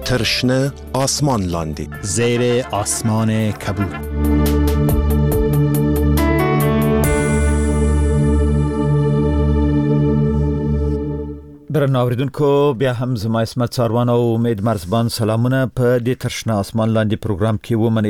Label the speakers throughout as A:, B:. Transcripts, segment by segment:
A: ترشنه آسمان لاندی
B: زیر آسمان کبود. درنو اوریدونکو، بیا هم زما اسمت ساروان او امید مرزبان سلامونه په دې ترشنه آسمان لاندې پروګرام کې ومنئ.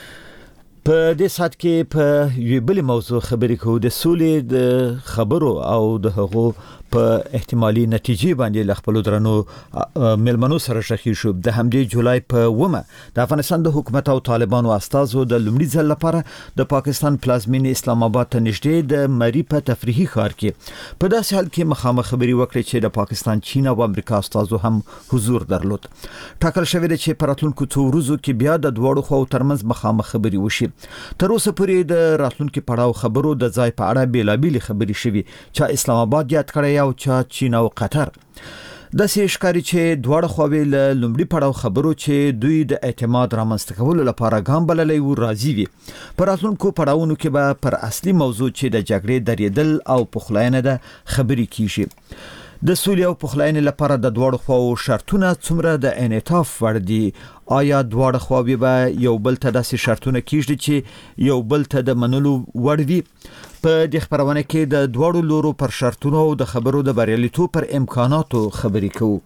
B: په دې سات کې په یوه بل موضوع خبرې کوو، د سولې د خبرو او د هغو په احتمالي نتیجې باندې ل خپل درنو ملمنو سره شخې شو. د همدې جولای په 1 د افغانستان د حکومت او طالبانو استازو د لومړي ځل لپاره د پاکستان پلازمینې اسلام آباد ته نږدې د مری په تفریحي ښار کې په داسې حال کې مخامخ خبرې وکړې چې د پاکستان، چین او امریکا استازو هم حضور درلود. ټاکل شوی دی چې په راتلونکو څو ورځو کې بیا د دوړو خو ترمنځ مخامخ خبرې وشي. تر اوسه پورې د راتلونکو پړاو خبرو د ځای په اړه بیلابېل خبرې شوي، چې اسلام آباد یاد کړی او چې چین او قطر. د سیشکاري چې دواړه خواوې له لومړي پړاو خبرو چې دوی د اعتماد رامنځته کولو لپاره ګام بللی و راضي وي. پر راتلونکو پړاوونو کې به پر اصلي موضوع چې د جګړې درېدل او پخلاینه ده خبرې کیږي. د سولې او پخلاینې لپاره د دواړو خواو شرطونه څومره د انعطاف وړ دي؟ آیا دواړه خواوې به یو بل ته داسې شرطونه کیږي چې یو بل ته د منلو وړ وي؟ په دې خبرونه کې د دواړو لورو پر شرطونو او د خبرو د بریالیتوب پر امکاناتو خبرې کوو.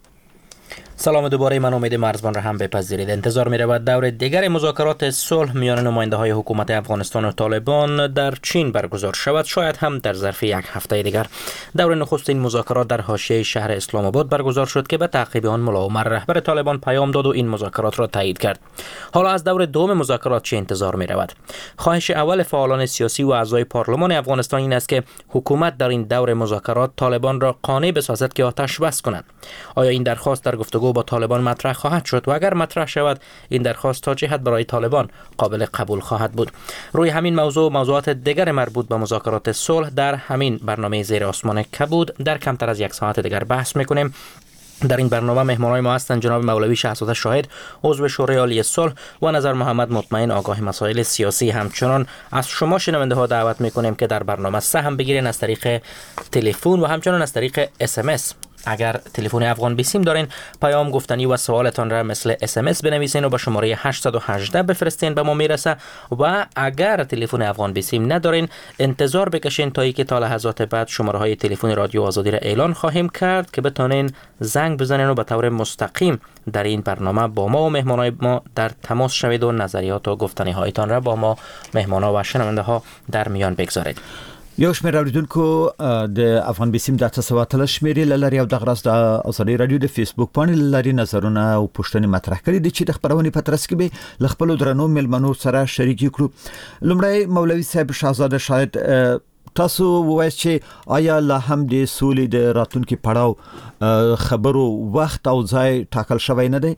C: سلام دوباره، من امید مرزبان را هم بپذیرید. انتظار می رود دور دیگر مذاکرات صلح میان نماینده های حکومت افغانستان و طالبان در چین برگزار شود، شاید هم در ظرف یک هفته دیگر. دور نخستین مذاکرات در حاشیه شهر اسلام آباد برگزار شد که به تعقیب آن ملا عمر رهبر طالبان پیام داد و این مذاکرات را تایید کرد. حالا از دور دوم مذاکرات چه انتظار می رود؟ خواهش اول فعالان سیاسی و اعضای پارلمان افغانستان این است که حکومت در این دور مذاکرات طالبان را قانع بسازد که آتش بس کنند. آیا این درخواست در گفتگو با طالبان مطرح خواهد شد و اگر مطرح شود این درخواست تا چه حد برای طالبان قابل قبول خواهد بود؟ روی همین موضوع موضوعات دیگر مربوط به مذاکرات صلح در همین برنامه زیر آسمان کبود در کمتر از یک ساعت دیگر بحث میکنیم. در این برنامه مهمانان ما هستند جناب مولوی شهزاده شاهد، عضو شورای عالی صلح، و نظر محمد مطمئن، آگاه مسائل سیاسی. همچنان از شما شنونده ها دعوت میکنیم که در برنامه سهم بگیرین از طریق تلفن و همچنان از طریق SMS. اگر تلفن افغان بیسیم دارین، پیام گفتنی و سوالتان را مثل SMS بنویسین و به شماره 818 بفرستین، به ما میرسه. و اگر تلفن افغان بیسیم ندارین، انتظار بکشین تا اینکه تا لحظات بعد شماره های تلفن رادیو آزادی را اعلان خواهیم کرد که بتونین زنگ بزنین و به طور مستقیم در این برنامه با ما و مهمانای ما در تماس شوید و نظریات و گفتنی هایتان را با ما مهمانا و شنونده ها در میان بگذارید.
B: یو شمېر اوریدونکو د افغان بیسیم د 813 شمېرې لري او د غرض د آزادي رادیو د فیسبوک باندې لري نظرونه او پوښتنې مطرح کړي دي چې د خبرونې په ترڅ کې به ل خپل درنو ملمنو سره شریک کړو. لومړی مولوي صاحب شهزاده شاهد، تاسو وایي چې آیا لا هم د سولې د راتلونکو پړاو خبرو وخت او ځای ټاکل شوی نه دی؟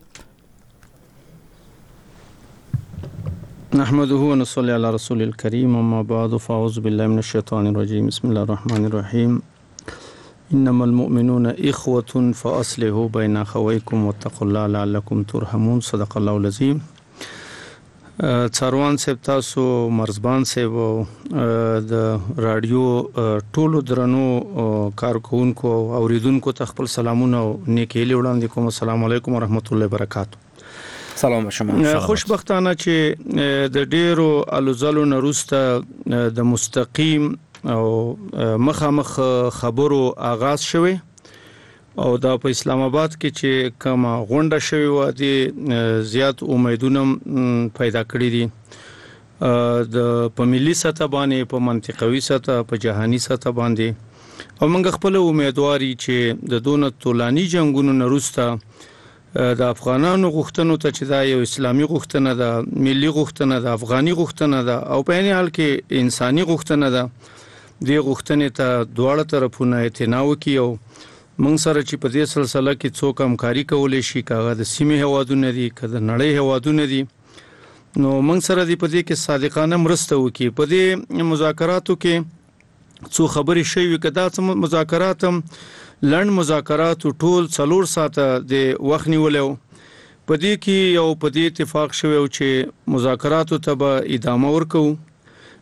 D: نحمده ونصلي على رسول الكريم، اما بعد، فاعوذ بالله من الشيطان الرجيم، بسم الله الرحمن الرحيم. انما المؤمنون اخوة فاصلحوا بين اخويكم واتقوا الله لعلكم ترحمون. صدق الله العظيم. څاروان صاحب، تاسو مرزبان صاحب د رادیو ټولو درنو کارکونکو او اوریدونکو ته خپل سلامونه او نیکی وړاندې کوم. السلام علیکم ورحمت الله وبرکاته.
C: سلام شما.
D: خوشبختانه چې د ډیرو الوزلو نروسته د مستقیم او مخامخ خبرو آغاز شوه او دا په اسلام آباد کې چې کوم غونډه شوی و دي زیات امیدونه پیدا کړی دي د په ملي سطح باندې، په منطقوي سطح، په جهاني سطح باندې. او موږ خپل امیدواري چې د دونه طولاني جنگونو نروسته د افغانانو غوښتنو ته چې دا یو اسلامي غوښتنه ده، ملي غوښتنه ده، افغاني غوښتنه ده او په عین حال کې انساني غوښتنه ده، دې غوښتنې ته دواړه طرفونه اعتنا وکړي او موږ سره چې په دې سلسله کې څوک همکاري کولی شي، کاغه د سیمې هیوادونه دي، که د نړۍ هیوادونه دي، نو موږ سره دې په دې کې صادقانه مرسته وکړي. په دې مذاکراتو کې څو خبرې شوي، که دا مذاکرات هم لړن مذاکرات ټول 4 ساعته د وخت نیولو، په دې کې یو په دې اتفاق شوی چې مذاکراتو ته به ادامه ورکو،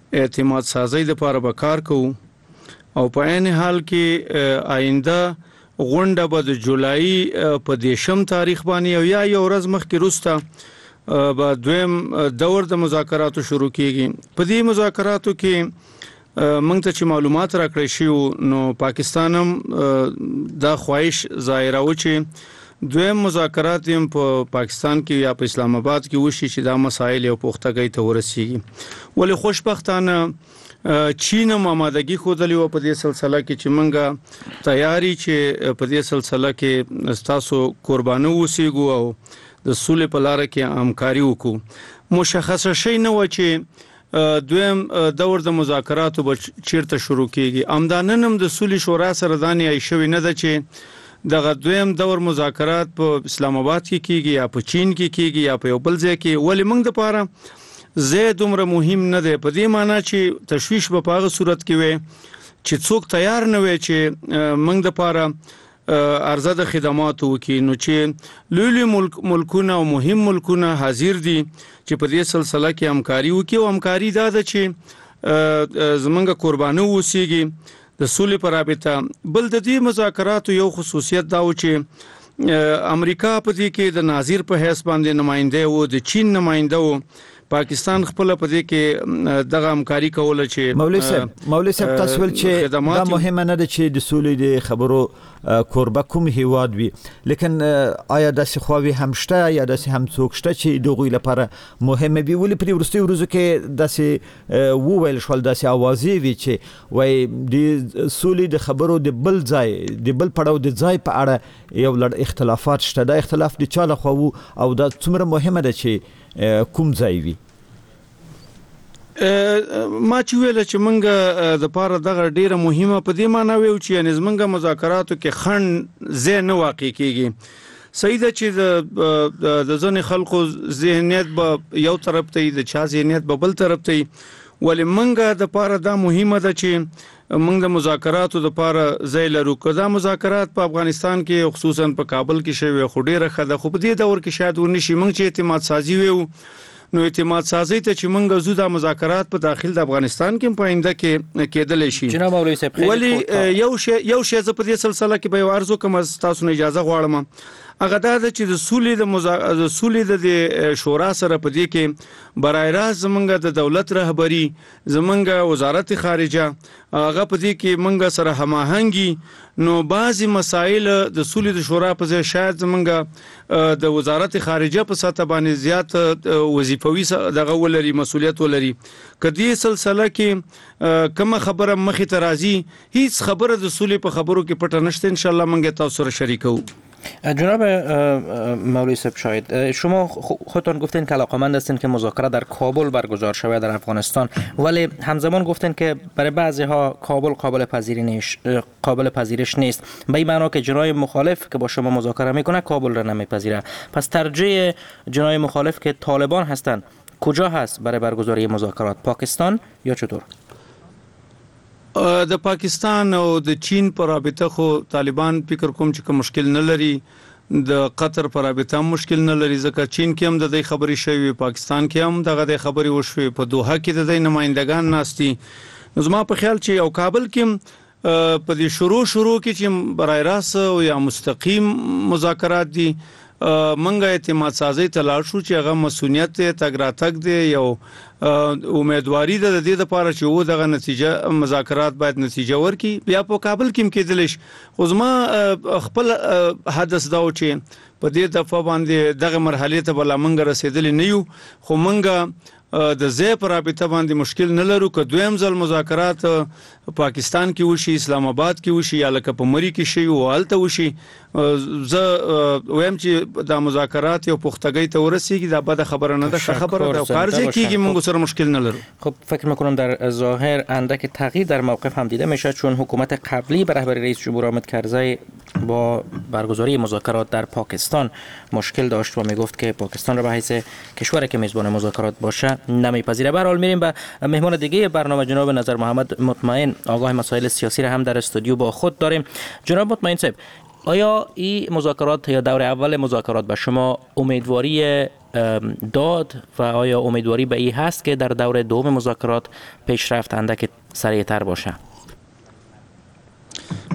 D: اعتماد سازی د لپاره به کار کوو او په عین حال کې آینده غونډه به د جولای په 10 تاریخ باندې او یا یو ورځ مخکې وروسته به دویم دور د مذاکراتو شروع کیږي. په دې مذاکراتو کې موږ ته چې معلومات راکړی شي نو پاکستان هم دا خواهش ظاهراوه چې دویم مذاکرات هم په پاکستان کې یا په اسلام آباد کې وشي چې دا مسایل او پختګۍ ته ورسیږي. ولې خوشبختانه چین هم آمادګي ښودلې وه په دې سلسله کې چې موږ تیاری چې په دې سلسله کې ستاسو قربانو اوسېږو او د سولې په لاره کې همکاري وکړو. مشخصه شی نه و چې دویم دور د مذاکراتو به چیرته شروع کیږي. امدانن هم د سولې شورا سره دانې ایشوي نه ده چې دغه دویم دور مذاکرات په اسلام آباد کې کیږي یا په چین کې کیږي یا په یو بل ځای کې. ولې موږ د پاره زه دومره مهم نه دی په دې معنی چې تشویش په هغه صورت کې وي چې څوک تیار نه وي چې موږ د پاره عرضه د خدماتو وکړي. نو چې لوی ملکونه او مهم ملکونه حاضر دي چې په دې سلسله کې همکاري وکړي او همکاري دا ده چې زمونږ قربانو اوسېږي د سولې په رابطه. بل د دې مذاکراتو یو خصوصیت دا و چې امریکا په دې کې د ناظر په حیث باندې نماینده و، د چین نماینده و. پاکستان خپل په دې کې دغه همکاري کوله چې
B: مولوی صاحب تاسو ول چې دا مهمه نه ده چې د سولې د خبرو کوربه کوم هیواد وي، لیکن آیا داسې خواوی هم شته یا داسې هم څوک شته چې دغوی لپاره مهمه وي؟ ولې په وروستي ورځو کې داسې وویل شول، داسې اوازې وي چې وای د سولې د خبرو د بل ځای د بل پړاو د ځای په اړه یو لړ اختلافات شته. دا اختلاف د چا لخوا وو او دا څومره مهمه ده چې کوم ځای وي؟
D: ما چې ویل چې موږ د پاره دغه ډیره مهمه په دې معنی ویو چې یعنی موږ مذاکراتو کې خنډ زه نه واقع کیږي. صحیح ده چې د ځنې خلکو ذهنیت به یو طرف ته د چا ذهنیت به بل طرف ته، ولې موږ د پاره دا مهمه ده چې موږ د مذاکراتو د پاره ځای لرو. کدا مذاکرات په افغانستان کې خصوصا په کابل کې شوی خو ډیره خده خو په دې دور کې شاید ورنشي. موږ چې اعتماد سازي ویو نو اعتماد سازي ته چې موږ زو د مذاکرات په داخل د افغانستان کې په آینده کې کېدل شي.
C: جناب مولوی صاحب
D: ولی یو شی ز په دې سلسله کې به ارزو کوم تاسو نه اجازه غواړم. هغه دا چې د سولې د شورا سره په دې کې برای راست زمونږ د دولت رهبری زمونږ وزارت خارجه هغه په دې کې مونږ سره هماهنګي. نو بعضی مسائل د سولې د شورا په ځای شاید زمونږ د وزارت خارجه په سطح باندې زیات وظیفوي دغه ولري، مسولیت ولري. کدی سلسله کې کوم خبره مخې ته راځي هیڅ خبره د سولې په خبرو کې پټه نشته. ان شاء الله مونږ تاسو سره شریکو.
C: جناب مولوی صاحب شاید شما خودتان گفتین که علاقمند هستین که مذاکره در کابل برگزار شود در افغانستان، ولی همزمان گفتین که برای بعضی ها کابل قابل پذیرش نیست، به این معنا که جنای مخالف که با شما مذاکره میکنه کابل را نمیپذیره. پس ترجیح جنای مخالف که طالبان هستند کجا هست برای برگزاری مذاکرات؟ پاکستان یا چطور؟
D: د پاکستان او د چین پر رابطه خو طالبان فکر کوم چې مشکل نه لري، د قطر پر رابطه مشکل نه لري، ځکه چین کې هم د دې خبرې شوی، پاکستان کې هم دغه د خبرې وشوي، په دوحه کې د دې نمائندگان ناستي. زما په خیال چې او کابل کې په دې شروع کې چې برای راست او یا مستقیم مذاکرات دي منګه اعتماد سازي ته لاړ شو چې هغه مسؤلیت تګ راتګ دی. یو امیدواری د دې لپاره چې و دغه نتیجه مذاکرات باید نتیجه ورکړي. بیا په کابل کې کېدل شي. خو زما خپل حدث دا و چې په دې دفعه باندې دغه مرحله ته بل منګه رسیدل نه یو، خو منګه د زی پر رابطه باندې مشکل نه لرو. که دویم ځل مذاکرات پاکستان کې وشي، اسلام آباد کې وشي یا لکه په مری کې شي او حالت وشي، زه ویم چې د مذاکرات یو پختګۍ ته ورسیږي. دا بده خبره نه ده، خبره ده کار ځای کېږي، موږ سره مشکل نه لرو.
C: خب فکر میکنم در ظاهر اندک تغییر در موقف هم دیده میشه، چون حکومت قبلی به رهبری رئیس جمهور حامد کرزی با برگزاری مذاکرات در پاکستان مشکل داشت و میگفت که پاکستان را به حیث کشوری که میزبان مذاکرات باشه نمیپذیره. به هر حال میریم به مهمان دیگه برنامه، جناب نظر محمد مطمئن، آگاه مسائل سیاسی را هم در استودیو با خود داریم. جناب مطمئن صاحب، آیا این مذاکرات یا دور اول مذاکرات به شما امیدواری داد و آیا امیدواری به این هست که در دور دوم مذاکرات پیشرفت اندک سریعتر باشه؟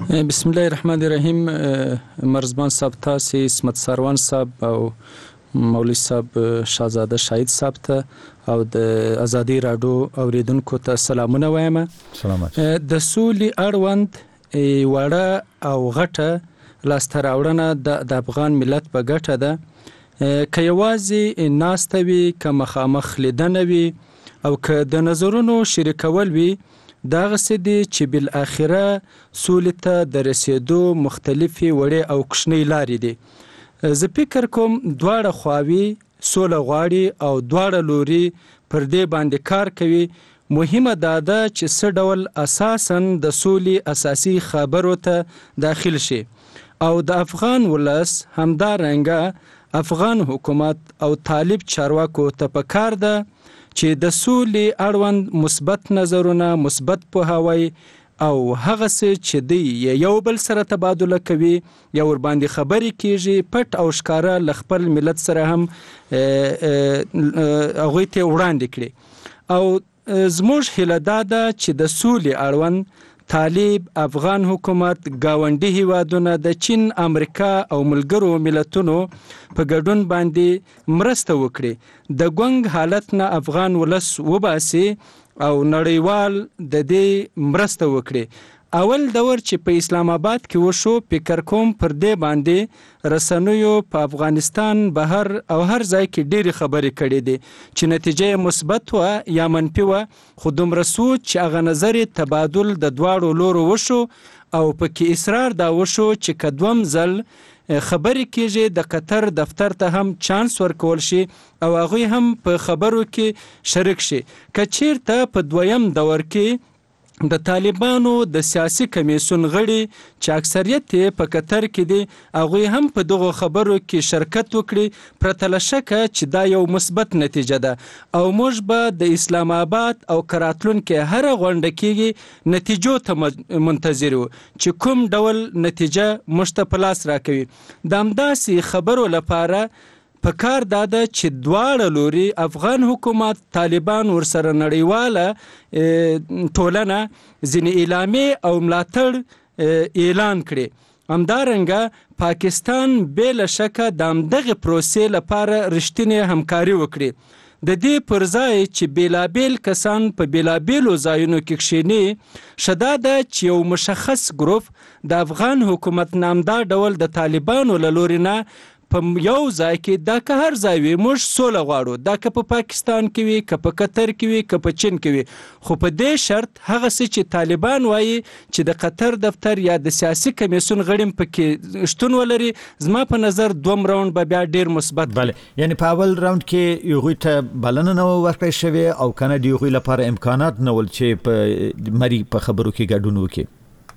E: بسم الله الرحمن الرحیم. مرزبان صاحب تاسې اسمت سروان صاحب او مولوی صاحب شاهزاده شاهید صاحب ته او د ازادي راډیو اوریدونکو ته سلامونه وایم.
B: سلامات.
E: د سولې اړوند وړه او غټه لاسته راوړنه د افغان ملت په ګټه ده. که یوازې ناسته وي، که مخامخ لیدنه وي او که د نظرونو شریکول وي، دغه څه دي چې بل اخره سولې ته د رسیدو مختلفي وړې او کوچنۍ لارې دي. زه فکر کوم دواړه خواوې سوله غواړي او دواړه لوري پر دې باندې کار کوي. مهمه دا ده چې څه ډول اساساً د سولې اساسي خبرو ته داخل شي او د افغان ولس همدارنګه افغان حکومت او طالب چارواکو ته پکار ده چې د سولې اړوند مثبت نظرونه، مثبت پوهاوی او هغه څه چې دی یو بل سره تبادله کوي یا ور باندې خبرې کیږي، پټ او ښکاره ل خپل ملت سره هم هغوی ته وړاندې کړي. او زموږ هیله دا ده چې د سولې اړوند طالب، افغان حکومت، گاونډي هیوادونه، د چین، امریکا او ملګرو ملتونو په ګډون باندې مرسته وکړي، د ګونګ حالت نه افغان ولس وباسي او نړیوال د دې مرسته وکړي. اول دور چې په اسلام آباد کې وشو، فکر کوم پر دې باندې رسنیو په افغانستان، بهر او هر ځای کې ډېری خبرې کړې دي چې نتیجه مثبت و یا منفي و، خو دومره سوچ چې هغه نظر تبادل د دواړو لورو وشو او پکې اصرار دا وشو چې که دوم ځل خبرې کېږي د قطر دفتر ته هم چانس ورکول شي او هغوی هم په خبرو کې شریک شي. که چیرته په دویم دور کې د طالبانو د سیاسي کمیسیون غړي چې اکثریت په قطر کې دي، هغوی هم په دغو خبرو کې شرکت وکړي، پرته له شکه چې دا یو مثبت نتیجه ده او موږ به د اسلام آباد او راتلونکي هره غونډه کېږي نتیجو ته منتظر یو چې کوم ډول نتیجه موږ ته په لاس راکوي. د همداسې خبرو لپاره په کار دا ده چې دواړه لوري، افغان حکومت، طالبان، ورسره نړیواله ټولنه ځینې اعلامیې او ملاتړ اعلان کړي. همدارنګه پاکستان بې له شکه د همدغې پروسې لپاره رښتینې همکاري وکړي. د دې پر ځای چې بیلابیل کسان په بیلابیلو ځایونو کې کښېني، ښه دا ده چې یو مشخص ګروپ د افغان حکومت نه همدا ډول د طالبانو له لورې نه په یو ځای کې، دا که هر ځای وي، موږ سوله غواړو، دا که په پاکستان کې وي، که په قطر کې وي، که په چین کې وي، خو په دې شرط هغه څه چې طالبان وایي چې د قطر دفتر یا د سیاسي کمیسیون غړي پکې شتون ولري، زما په نظر دوم راوند به بیا ډیر مثبت.
B: بله، یعنی په اول راوند کې هغوی ته بلنه نه ورکړی شوې او کنه د هغوی لپاره امکانات نه ول چې په مری په خبرو کې ګډون وکړي.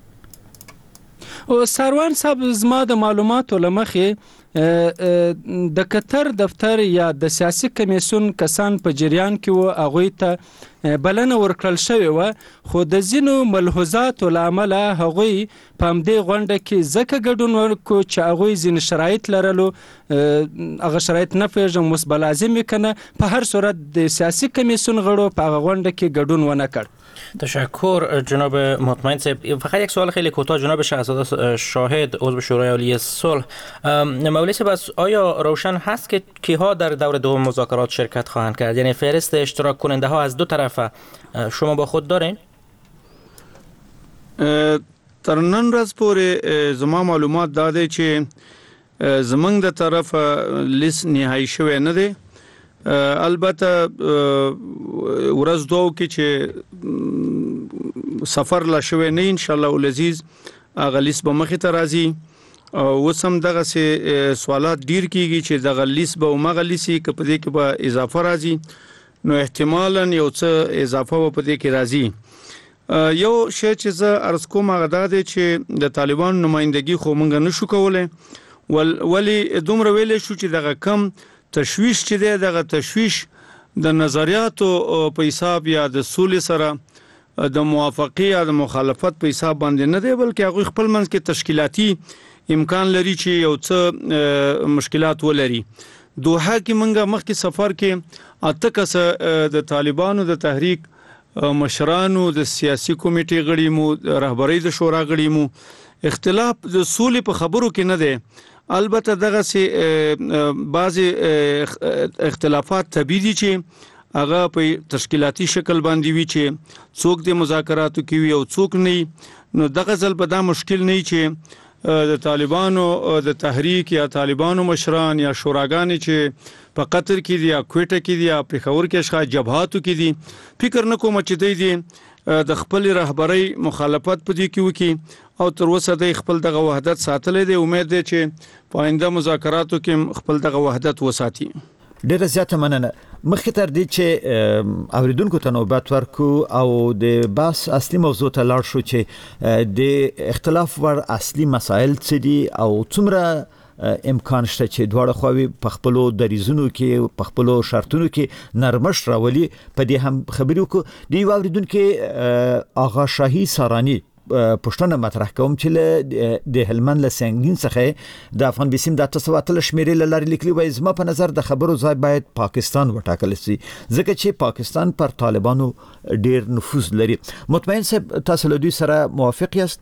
E: او سروان صاحب، زما د معلوماتو له مخې د قطر دفتر یا د سیاسي کمیسیون کسان په جریان کې وو، هغوی ته بلنه ورکړل شوې وه، خو د ځینو ملحوظاتو له امله هغوی په همدې غونډه کې ځکه ګډون وکړو چې هغوی ځینې شرایط لرلو، هغه شرایط نه پوهېږم اوس به لازم وي که نه، په هر صورت د سیاسي کمیسیون غړو په هغه غونډه کې ګډون ونه کړ.
C: تشکر جناب مطمئن صاحب. فقط یک سوال خیلی کوتاه جناب شاهزاده شاهد عضو شورای عالی صلح. مولوی صاحب، آیا روشن هست که کیها در دور دوم مذاکرات شرکت خواهند کرد؟ یعنی فهرست اشتراک کننده ها از دو طرفه شما با خود دارین؟
D: تر نن ورځ پورې زما معلومات دا دی چې زمونږ د طرفه لیست نهایی شوی نه دی. البته ورځ دوه کې چې سفر لا شوی نه، ان شاء الله العزیز هغه لیست به مخې ته راځي او اوس هم دغسې سوالات ډیر کیږي چې دغه لیست به همغه لیست وي که په دې کې به اضافه راځي، نو احتمالا یو څه اضافه به په دې کې راځي. یو شی چې زه عرض کوم هغه دا دی چې د طالبانو نمایندګي خو موږ نشو کولی، ولې دومره ویلی شو چې دغه کم تشویش چې دی، دغه تشویش د نظریاتو په حساب یا د سولې سره د موافقې یا د مخالفت په حساب باندې نه دی، بلکې هغوی خپل منځ کې تشکیلاتي امکان لري چې یو څه مشکلات ولري. دوحه کې موږ مخکې سفر کې 8 کسه د طالبانو د تحریک مشرانو، د سیاسي کمیټې غړي مو، رهبرۍ د شورا غړي مو، اختلاف د سولې په خبرو کې نه دی. البته دغه سي بعضي اختلافات طبيعي دي چې هغه په تشکیلاتي شکل باندې وي چې څوک د مذاکراتو کې وي او څوک نه. نو دغه ځل په دا مشکل نه چې د طالبانو د تحریک یا طالبانو مشران یا شوراګان چې په قطر کې دي یا کوټه کې دي یا پېښور کې اشخاص جبهاتو کې دي، فکر نه کوم چې دوی د خپل رهبرۍ مخالفت پدې کې وکي او تر اوسه د خپل دغه وحدت ساتلې دي. امید ده چې په آینده مذاکراتو کې خپل دغه وحدت وساتي.
B: ډیره زیاته مننه. مخکې تر دې چې اوریدونکو ته نوبت ورکو او د بحث اصلي موضوع ته لاړ شو چې د اختلاف ور اصلي مسایل څه دي او څومره امکان شته چې دواړه خواوې په خپلو دریزونو کې په خپلو شرطونو کې نرمش راولي، په دې هم خبرې وکړو. د یو اوریدونکو آغا شاهي سارانی پښتنه مطرح کوم چې د هلمند له سنگین څخه د افغان بسیم د تصواتل شمیرې لاري لیکلي وای. زما په نظر د خبرو ځای باید پاکستان وټاکل شي ځکه چې پاکستان پر طالبانو ډیر نفوذ لري. مطمئن صاحب تاسو له دوی سره موافق یاست؟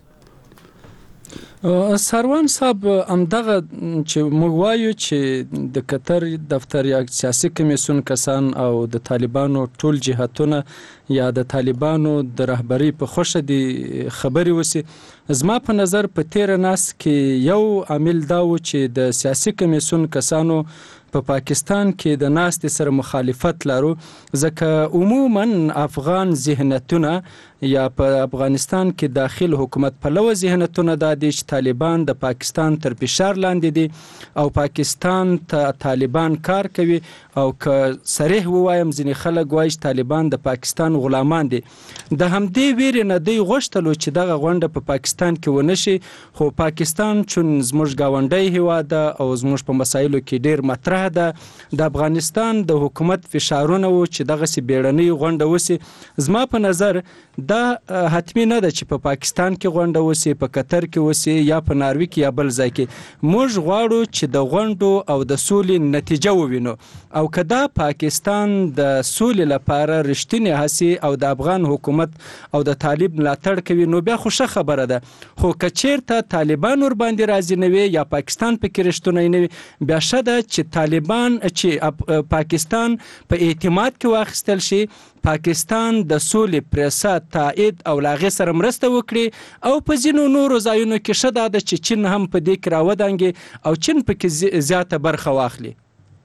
E: سروان صاحب همدغه چې موږ وایو چې د قطر دفتر یا سیاسي کمیسیون کسان او د طالبانو ټول جهاتونه یا د طالبانو د رهبری په خوشه دي خبري وسی. زما په نظر په تیر ناس کې یو عامل دا و چې د سیاسي کمیسیون کسانو په پاکستان کې د ناس سره مخالفت لرو ځکه عموما افغان ذهنیتونه یا په افغانستان کې داخل حکومت په لو ذهنیتونه د چې طالبان د پاکستان تر فشار لاندې دي او پاکستان ته طالبان کار کوي او که صریح ووایم ځینې خلک وایي چې طالبان د پاکستان غلامان دي. د همدې ویرې نه دی غوښتلو چې دغه غونډه په پاکستان کې ونشي، خو پاکستان چون زموږ گاونډی هیواد او زموږ په مسایلو کې ډیر مطرح ده، د افغانستان د حکومت فشارونه و چې دغه سي بیړنۍ غونډه وسی. زما په نظر دا حتمی نه ده چې په پاکستان کې غونډه وسی، په قطر کې وسی یا په ناروی کې یا بل ځای کې. موږ غواړو چې د غونډو او د سولې نتیجه ووینو او کدا پاکستان د سولې لپاره رښتینی هڅې او د افغان حکومت او د طالب ملاتړ کوي نو بیا خوشا خبره ده. خو کچیرته طالبان ور باندې راځي نه وي یا پاکستان په کې رښتونی نه وي، بیا شته چې طالبان چې پاکستان په اعتماد کې واخیستل شي، پاکستان د سولې پریسا تایید او لاغه سره مرسته وکړي او په ځینو نورو ځایونو کې شته د چین هم په دې کې راودانګي او چین په کې زیاته برخه واخلي.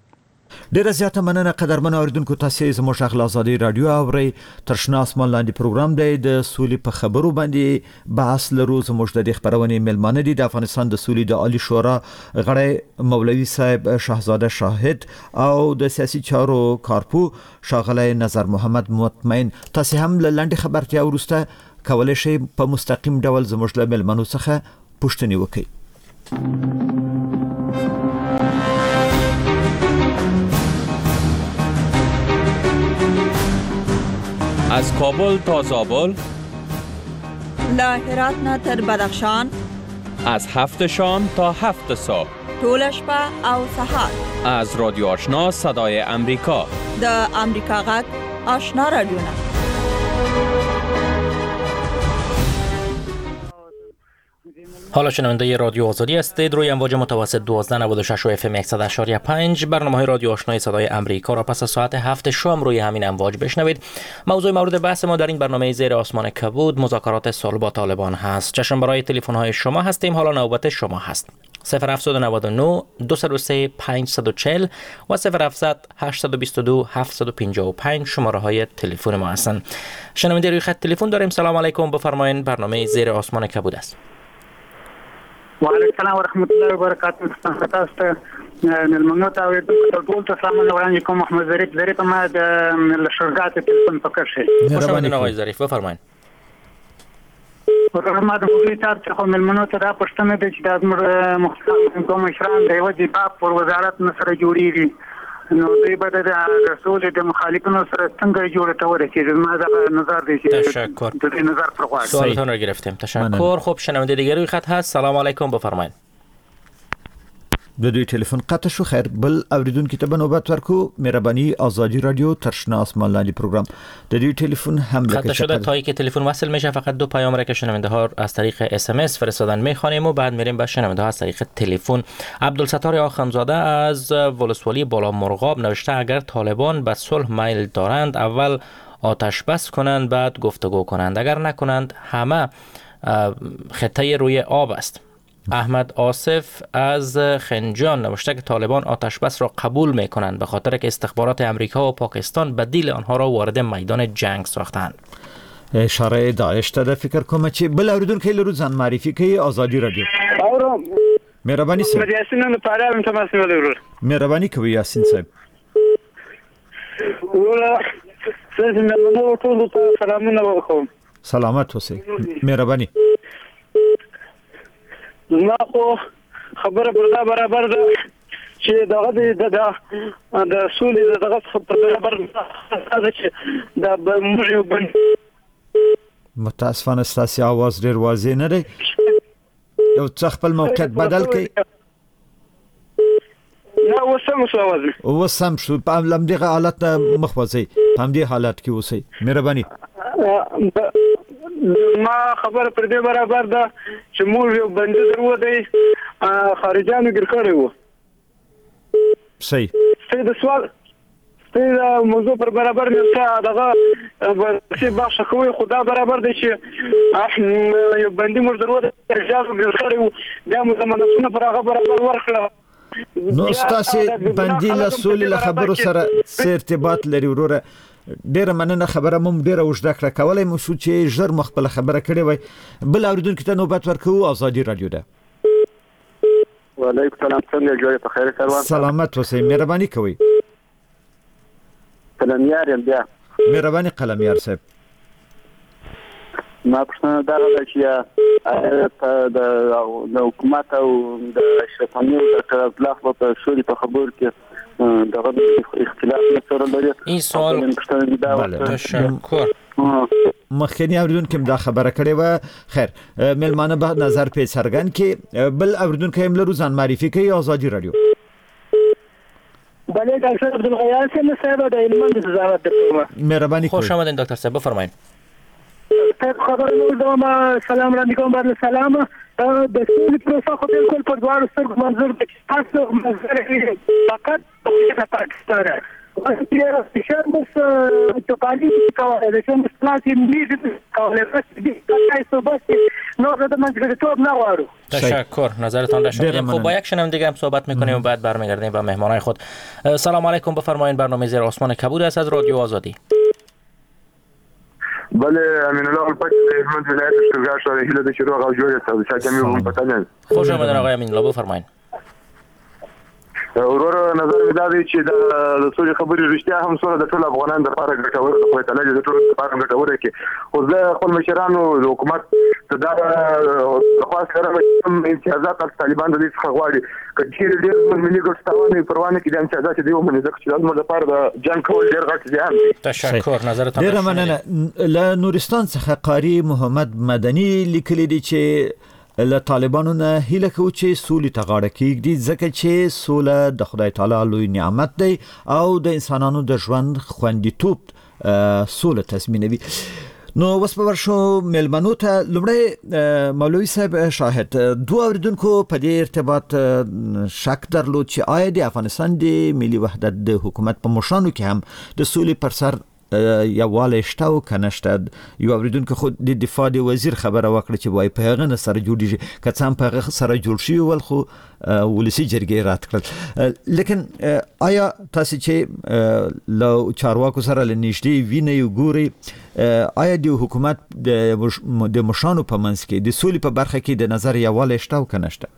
B: ډیره زیاته مننه قدرمن اوریدونکو. تاسو زموږ غلا آزادي رادیو اوري ترشنا اسمان لاندې پروګرام دی د سولې په خبرو باندې بحث لرو. زموږ د خبرونه ملمانه دي د افغانستان د سولې د عالی شورا غړی مولوي صاحب شاهزاده شاهد او د سیاسي چارو کارپو شاغلی نظر محمد مطمئن. تاسو هم لاندې خبرتیا ورسته کولای شئ په مستقیم ډول زموږ له ملمنو څخه پوښتنه وکړئ.
F: از کابل تا زابل،
G: له هرات نه تر بدخشان،
F: از 7 شام تا 7 صبح،
G: ټول شپه او سهار،
F: از رادیو آشنا صدای امریکا،
G: د امریکا غږ آشنا رادیو نه.
C: حالا شنونده رادیو آزادی هستید. روی امواج متوسط 1296 و FM 100.5 برنامه رادیو آشنای صدای امریکا را پس از ساعت 7 شام روی همین امواج بشنوید. موضوع مورد بحث ما در این برنامه زیر آسمان کبود مذاکرات صلح با طالبان هست. چشم برای تلفن های شما هستیم. حالا نوبت شما هست. 0799 203 540 و 0700 822 755 شماره های تلفن ما هستند. شنونده روی خط تلفن داریم. سلام علیکم، بفرمایید. برنامه زیر آسمان کبود است.
H: و علیکم السلام و رحمت الله و برکاته. تاسو ملمنو ته ټول ته سلام وړاندې کوم. محمد ظریف ما د شرکت تلفن پکړ شي.
C: مهرباني آقای ظریف بفرمایید.
H: ما د موضوع تاسو خو ملمنو ته دا پښتنه د چې د مختلف کوم مشران د یو دي په وزارت سره جوړیږي نو دوی به د رسول د مخالفینو سره څنګه جوړه تور چې ما دا نظر دی چې
C: تشکر.
H: د نظر پر خوا
C: سوالتون را گرفتیم. تشکر. خب شنونده دیگری خط هست. سلام علیکم، بفرمایید.
B: د دوی ټلیفون قطع شو. خیر بل اوریدونکو ته نوبت ورکو. مهرباني آزادی رادیو ترشنا آسمان لاندی پروگرام د دوی ټلیفون هم
C: قطع شده. تا اینکه تلفن وصل میشه فقط 2 پیام را که شنونده ها از طریق SMS فرستادن میخوانیم و بعد میریم به شنونده ها از طریق تلفن. عبدالستار آخندزاده از ولسوالی بالا مرغاب نوشته اگر طالبان به صلح میل دارند اول آتش بس کنند بعد گفتگو کنند، اگر نکنند همه خطه روی آب است. احمد آصف از خنجان نوشته که طالبان آتش بس را قبول می کنند به خاطر که استخبارات امریکا و پاکستان بدیل آنها را وارد میدان جنگ ساختند.
B: اشاره داعش ته فکر کوم چې بل اوریدونکو له روزان معرفي کوي آزادی رادیو. مهرباني صاحب.
H: یاسین نن پاره هم تماس نیولې ورور.
B: مهرباني کوي یاسین صاحب.
H: ورور څنګه نو ټول ته سلامونه وکوم.
B: سلامت اوسئ. مهرباني.
H: ما خو خبره پردا برابر ده چې دغه د سولې دغه برابر ده چې د موږ یو بن
B: متاسفانه ستاسو आवाज ډیر واضح نه دی. یو څه خپل موقعیت بدل کړئ.
H: نه وسم شو आवाज
B: وسم شو په لمدغه حالت مخوځي په دې حالت کې اوسئ. مهرباني. ما خبر پر دې برابر ده چې موږ یو بندي درو دی خارجانو ګر کړی وو. صحیح. د سوال د موضوع پر برابر مې دغه چې بخښه کوي خدا برابر دی چې یو بندي موږ درو دی خارجانو ګر کړی وو دا مو زمونږ پر هغه برابر ورکړه. نو ستاسو بندي له سولې له خبرو سره ارتباط لري وروره. ډیره مننه خبره مم ډیره وژده کړه کولای مو شو چې ژر مخبل خبره کړې وای. بل اوریدونکو ته نوبت ورکو. آزادی رادیو ده.
I: وعلیکم السلام. څنګه جوړه په خیر سره؟
B: سلامت اوسئ. مهرباني کوئ.
I: قلمیار یم بیا.
B: مهرباني قلمیار صاحب.
I: ما پښتنه دغه چې د حکومت او د شپانیو د اختلاف په شوري په خبر کې دغه اختلاف سره لري.
C: این سوال تشکر.
B: مخکنی اوریدونکو دا خبره کړې و. خیر ملمانه به نظر په سرګن کې بل اوریدونکو هم له روزان معرفي کوي. آزادی رادیو.
H: بله ډاکټر عبدالغیاث صاحب د هلمند وزارت د
C: مهرباني خوش آمدید دکتر صاحب بفرمایید.
H: خبر نو سلام علیکم بعد سلام. د سولې پروسه خو بالکل په دوه سترګو منظور ده چې تاسو منظر فقط په پاکستان او فشار مس توپالي کوي د کوم ستاسو انګلیسي کوي بس تاسو بس نو د منځګړیتوب نه غواړو.
C: تشکر نظرتان را شنیدیم. خب با یک شنونده دیگه هم صحبت میکنیم و بعد برمیگردیم به مهمانای خود. سلام علیکم بفرمایید. برنامه زیر آسمان کبود است از رادیو آزادی.
I: بله امین الله الپاک د هلمند ولایت شترګار شهر هیله د شروع او جوړه تاسو چې مې په پاتنه.
C: خوش آمدید آقای امین الله بفرمایید.
I: ورور نظر مې دا دی چې د سولې خبرې رښتیا هم سره د ټول افغانانو لپاره ګټور د خپل تعالی د ټول لپاره ګټور کې خو زه خپل مشرانو د حکومت دا خاص کار مې امتیازات د طالبان د دې څخه غواړي کچې ډېر ملي ګټاونه پروانه کې د امتیازات دی ومني ځکه چې د لپاره د جنگ کول ډېر غټ دي هم.
C: تشکر نظرتان.
B: ډېر مننه. له نورستان څخه قاری محمد مدني لیکلي دي چې له طالبانو نه هیله کوي چې سولې ته غاړه کېږدي ځکه چې سوله د خدای تعالی لوی نعمت دی او د انسانانو د ژوند خوندیتوب سوله تضمینوي. نو اوس په ورشو ملمنو ته لومړی مولوي صاحب شاهد دوه اوریدونکو په دې ارتباط شک درلود چې آیا د افغانستان د ملي وحدت د حکومت په مشانو کې هم د سولې پر سر یواله شته او کنهشته. یو اوریدونکو خود د دفاع د وزیر خبره وکړه چې وای په هغه سره جوړیږي که څم په هغه سره جوړ شي ول خو ولسی جرګې رات کړل. لیکن آیا تاسو چې لو چارواکو سره لنیشتي ویني ګوري آیا د حکومت د مشانو په منځ کې د سولې په برخه کې د نظر یواله شته او کنهشته؟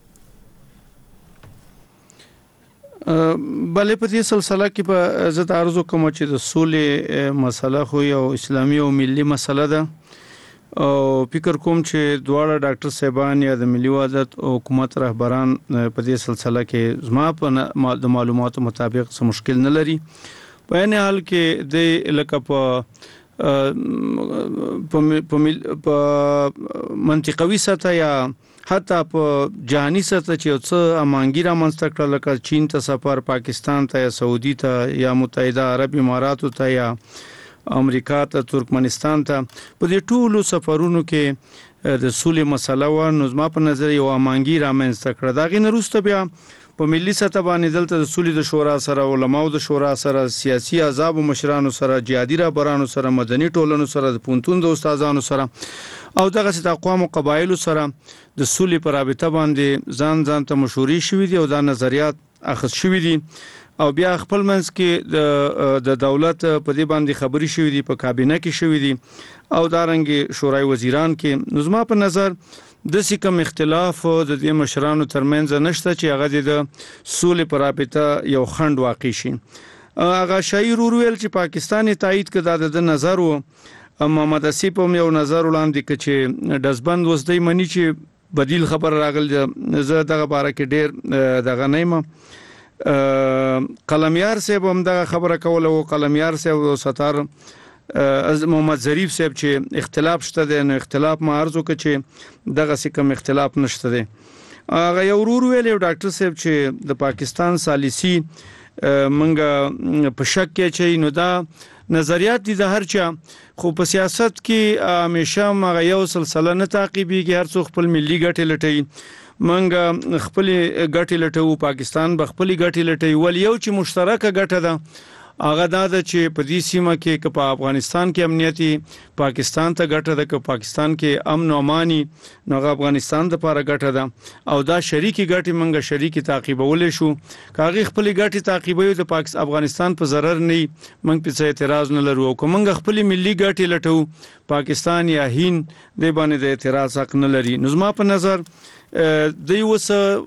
D: بلې په دې سلسله کې په زه تعرض کوم چې د سولې مسله خو یو اسلامي او ملي مسله ده او فکر کوم چې دواړه ډاکټر صاحبان یا د ملي وحدت او حکومت رهبران په دې سلسله کې زما په د معلوماتو مطابق څه مشکل نه لري. په عین حال کې د لکه په منطقوي سطح یا حتی په جهاني سطح چې څه امانګي رامنځته کړل لکه چین ته سفر، پاکستان ته یا سعودي ته یا متحده عرب اماراتو ته یا امریکا ته، ترکمنستان ته، په دې ټولو سفرونو کې د سولې مسله و. نو زما په نظر یو امانګي رامنځته کړه. دا غي نه وروسته بیا په ملي سطح باندې دلته د سولې د شورا سره، علماو د شورا سره، سیاسي احزاب او مشرانو سره، جهادي رهبرانو سره، مدني ټولنو سره، د پونتون د استادانو سره او دغه د اقوام او قبایلو سره د سولې په رابطه باندې ځان ته مشورې شوې دي او دا نظریات اخذ شوې دي او بیا خپل منځ کې د دولت په دې باندې خبري شوې دي، په کابینه کې شوې دي او دارنګ شورای وزیران کې. نو زما په نظر د سکم اختلاف د دې مشرانو ترمنځ نشته چې هغه د سولې پر رابطه یو خند واقع شي. هغه شاعر ویل چې پاکستاني تایید کړه د نظر و محمد اسیف هم یو نظر وړاندې کړ چې دزبند وسدی منی چې بدیل خبر راغل. زه دغه باره کې ډیر دغه نیم قلمیار صاحب هم دغه خبره کوله او قلمیار صاحب او ستار از محمد ظریف صاحب چې اختلاف شته دی، نو اختلاف ما عرض وکړ چې دغه سکم اختلاف نشته دی. هغه یو ورور ویل یو ډاکټر صاحب چې د پاکستان سالسي منګه په شک کې چې نو دا نظریات دي د هر چا، خو په سیاست کې همیشه مغه یو سلسله نه تعقیبېږي، هر څوک خپل ملي ګټې لټوي. منګه خپل ګټې لټو، پاکستان به خپل ګټې لټوي، ول یو چې مشترکه ګټه ده هغه دا ده چې په دې سیمه کې په افغانستان کې امنیتي پاکستان ته ګټه ده، که پاکستان کې امن او اماني نو افغانستان ته لپاره ګټه ده او دا شریکي ګټې منګه شریکي تعقیبولې شو. کاغي خپل ګټې تعقیبوي د پاکستان افغانستان په ضرر نه منګ په اعتراض نه لرو، کوم منګه خپل ملي ګټې لټو پاکستان یا هند د باندې د اعتراض حق نه لري. نو زما په نظر د یو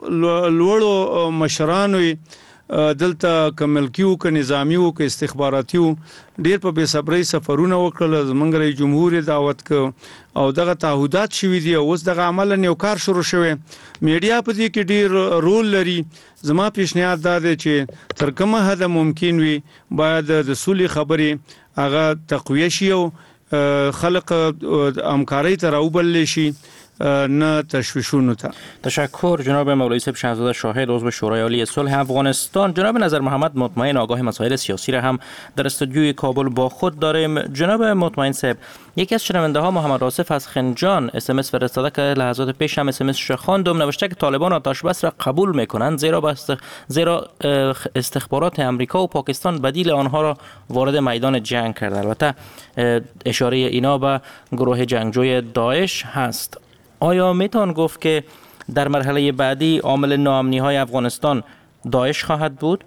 D: لوړو مشرانو دلته کملکیو ک نظامیو ک استخباراتیو ډیر په بے صبرۍ سفرونه وکړل، زمونږ رئیس جمهور دعوت ک او دغه تعهدات شوي دي او اوس دغه عمل یو کار شروع شوی. میډیا په دې کې ډیر رول لري. زما پیشنهاد دا دی چې تر کومه حد ممکن وي باید د سولې خبرې هغه تقویه شي او خلق همکارۍ ته راوبلل شي نه تشویشونو ته.
C: تشکر جناب مولوی صاحب شهزاده شاهد عضو شورای عالی صلح افغانستان. جناب نظر محمد مطمئن آگاه مسائل سیاسی را هم در استودیوی کابل با خود داریم. جناب مطمئن صاحب، یکی از شنونده ها محمد آصف از خنجان SMS فرستاده که لحظات پیش هم SMSش خواندم، نوشته که طالبان آتش بس را قبول میکنند زیرا استخبارات امریکا و پاکستان بدیل آنها را وارد میدان جنگ کرده. البته اشاره اینا به گروه جنگجوی داعش هست. آیا میتوان گفت که در مرحله بعدی عامل ناامنی های افغانستان داعش خواهد بود؟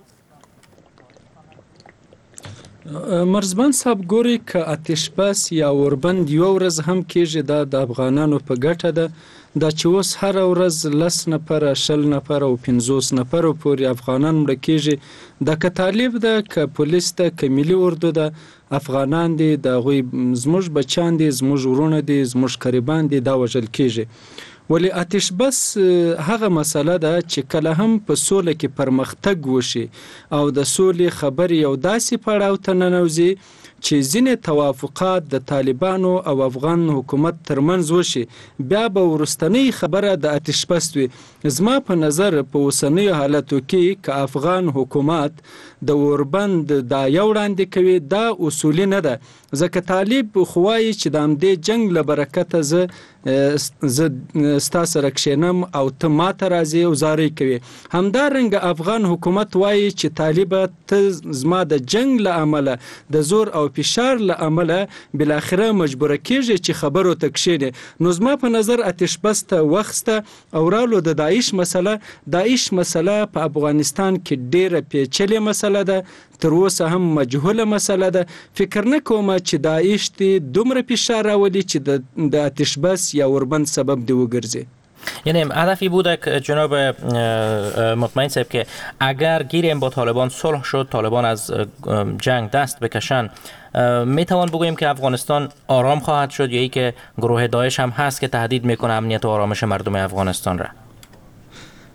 E: مرزبان صاحب ګوري که آتش بس یا اوربند یو ورځ هم کېږي دا د افغانانو په ګټه ده. دا چې اوس هره ورځ 10 نفره 20 نفره او 50 نفره پورې افغانان مړه کېږي، دا که طالب ده که پولیس ده که ملي اردو ده، افغانان دي د هغوی زموږ بچیان دي، زموږ ورونه دي، زموږ قریبان دي، دا وژل کېږي. ولی آتش بس هغه مسله ده چې کله هم په سوله کې پرمختګ وشي او د سولې خبرې یو داسې پړاو ته ننوځي چې ځینې توافقات د طالبانو او افغان حکومت ترمنځ وشي، بیا به وروستنۍ خبره د آتش بس وي. زما په نظر په اوسنیو حالتو کې که افغان حکومت د اوربند دا یو وړاندې کوي دا اصولي نه ده، ځکه طالب خو وایي چې د همدې جنګ له برکته زه ستا سره کښېنم او ته ماته راځې او زارۍ کوي. همدارنګه افغان حکومت وایي چې طالبه ته زما د جنګ له امله د زور او فشار له امله بالاخره مجبوره کېږي چې خبرو ته کښېنې. نو زما په نظر آتش بس ته وخسته او رالو د داعش مسله په افغانستان کې ډیره پیچلې مسله ده، تر اوسه هم مجهوله مسله ده. فکر نه کوم چې داعش دې دومره فشار راولي چې د آتش بس یا اوربند سبب دی وګرځي.
C: یعنی هدفی بوده که جناب مطمئن صاحب که اگر گیریم با طالبان صلح شد، طالبان از جنگ دست بکشن، میتوان بگوییم که افغانستان آرام خواهد شد یا ای که گروه داعش هم هست که تهدید میکنه امنیت و آرامش مردم افغانستان را؟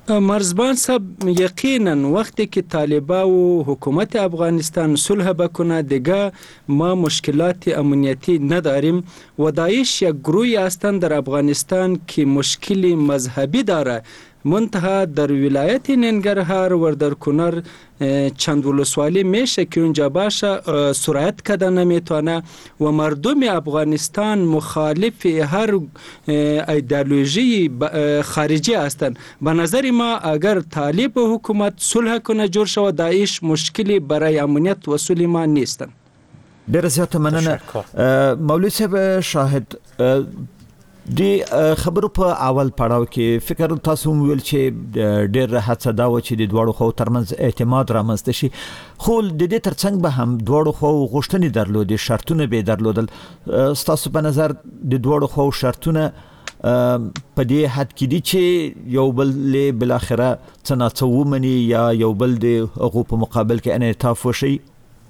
E: مرزبان صاحب یقینا وقتی که طالبا و حکومت افغانستان صلح بکنه دیگه ما مشکلات امنیتی نداریم و داعش یک گروهی هستند در افغانستان که مشکل مذهبی داره منتها در ولایت ننگرهار و در کنر چند ولسوالی میشه که اونجا باشه سرایت کده نمیتونه و مردم افغانستان مخالف هر ایدئولوژی خارجی هستند. به نظر ما اگر طالب و حکومت صلح کنه جور شود داعش مشکلی برای امنیت و صلح ما نیستند.
B: ډیره زیاته مننه مولوی صاحب شاهد دی خبرو په اول پړاو کې فکر تاسو ویل چې ډېر هڅه دا و چې د دوړو خو ترمنځ اعتماد رامنځته شي خو د دې ترڅنګ به هم دوړو خو غوښتنې درلودې شرطونه به درلودل تاسو په نظر د دوړو خو شرطونه په دې حد کې دي چې یو بل له بل اخره څنګه ومني یا یو بل د هغو په مقابل کې انعطاف وشي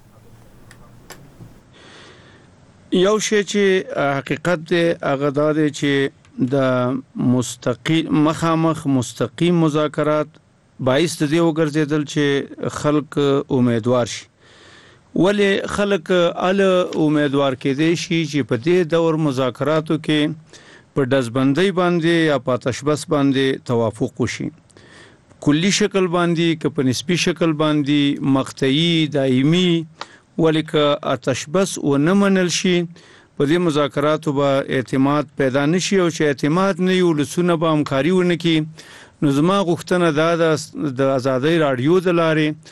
D: یو شی چې حقیقت دی هغه دا دی چې د مخامخ مستقیم مذاکرات باعث د دې وګرځیدل چې خلک امیدوار شي ولی خلک امیدوار کېدي شي چې په دې دور مذاکراتو کې په دزبندۍ باندې یا په تشبث باندې توافق وشي کلی شکل باندې که په نسبی شکل باندې مقطعي دایمي ولیک تشبث و نه منل شي په دې مذاکراتو به اعتماد پیدا نشي او چې اعتماد نه یو لسونه به همکاري ونه کی نو زما غوښتنه دا د ازادۍ رادیو د لارې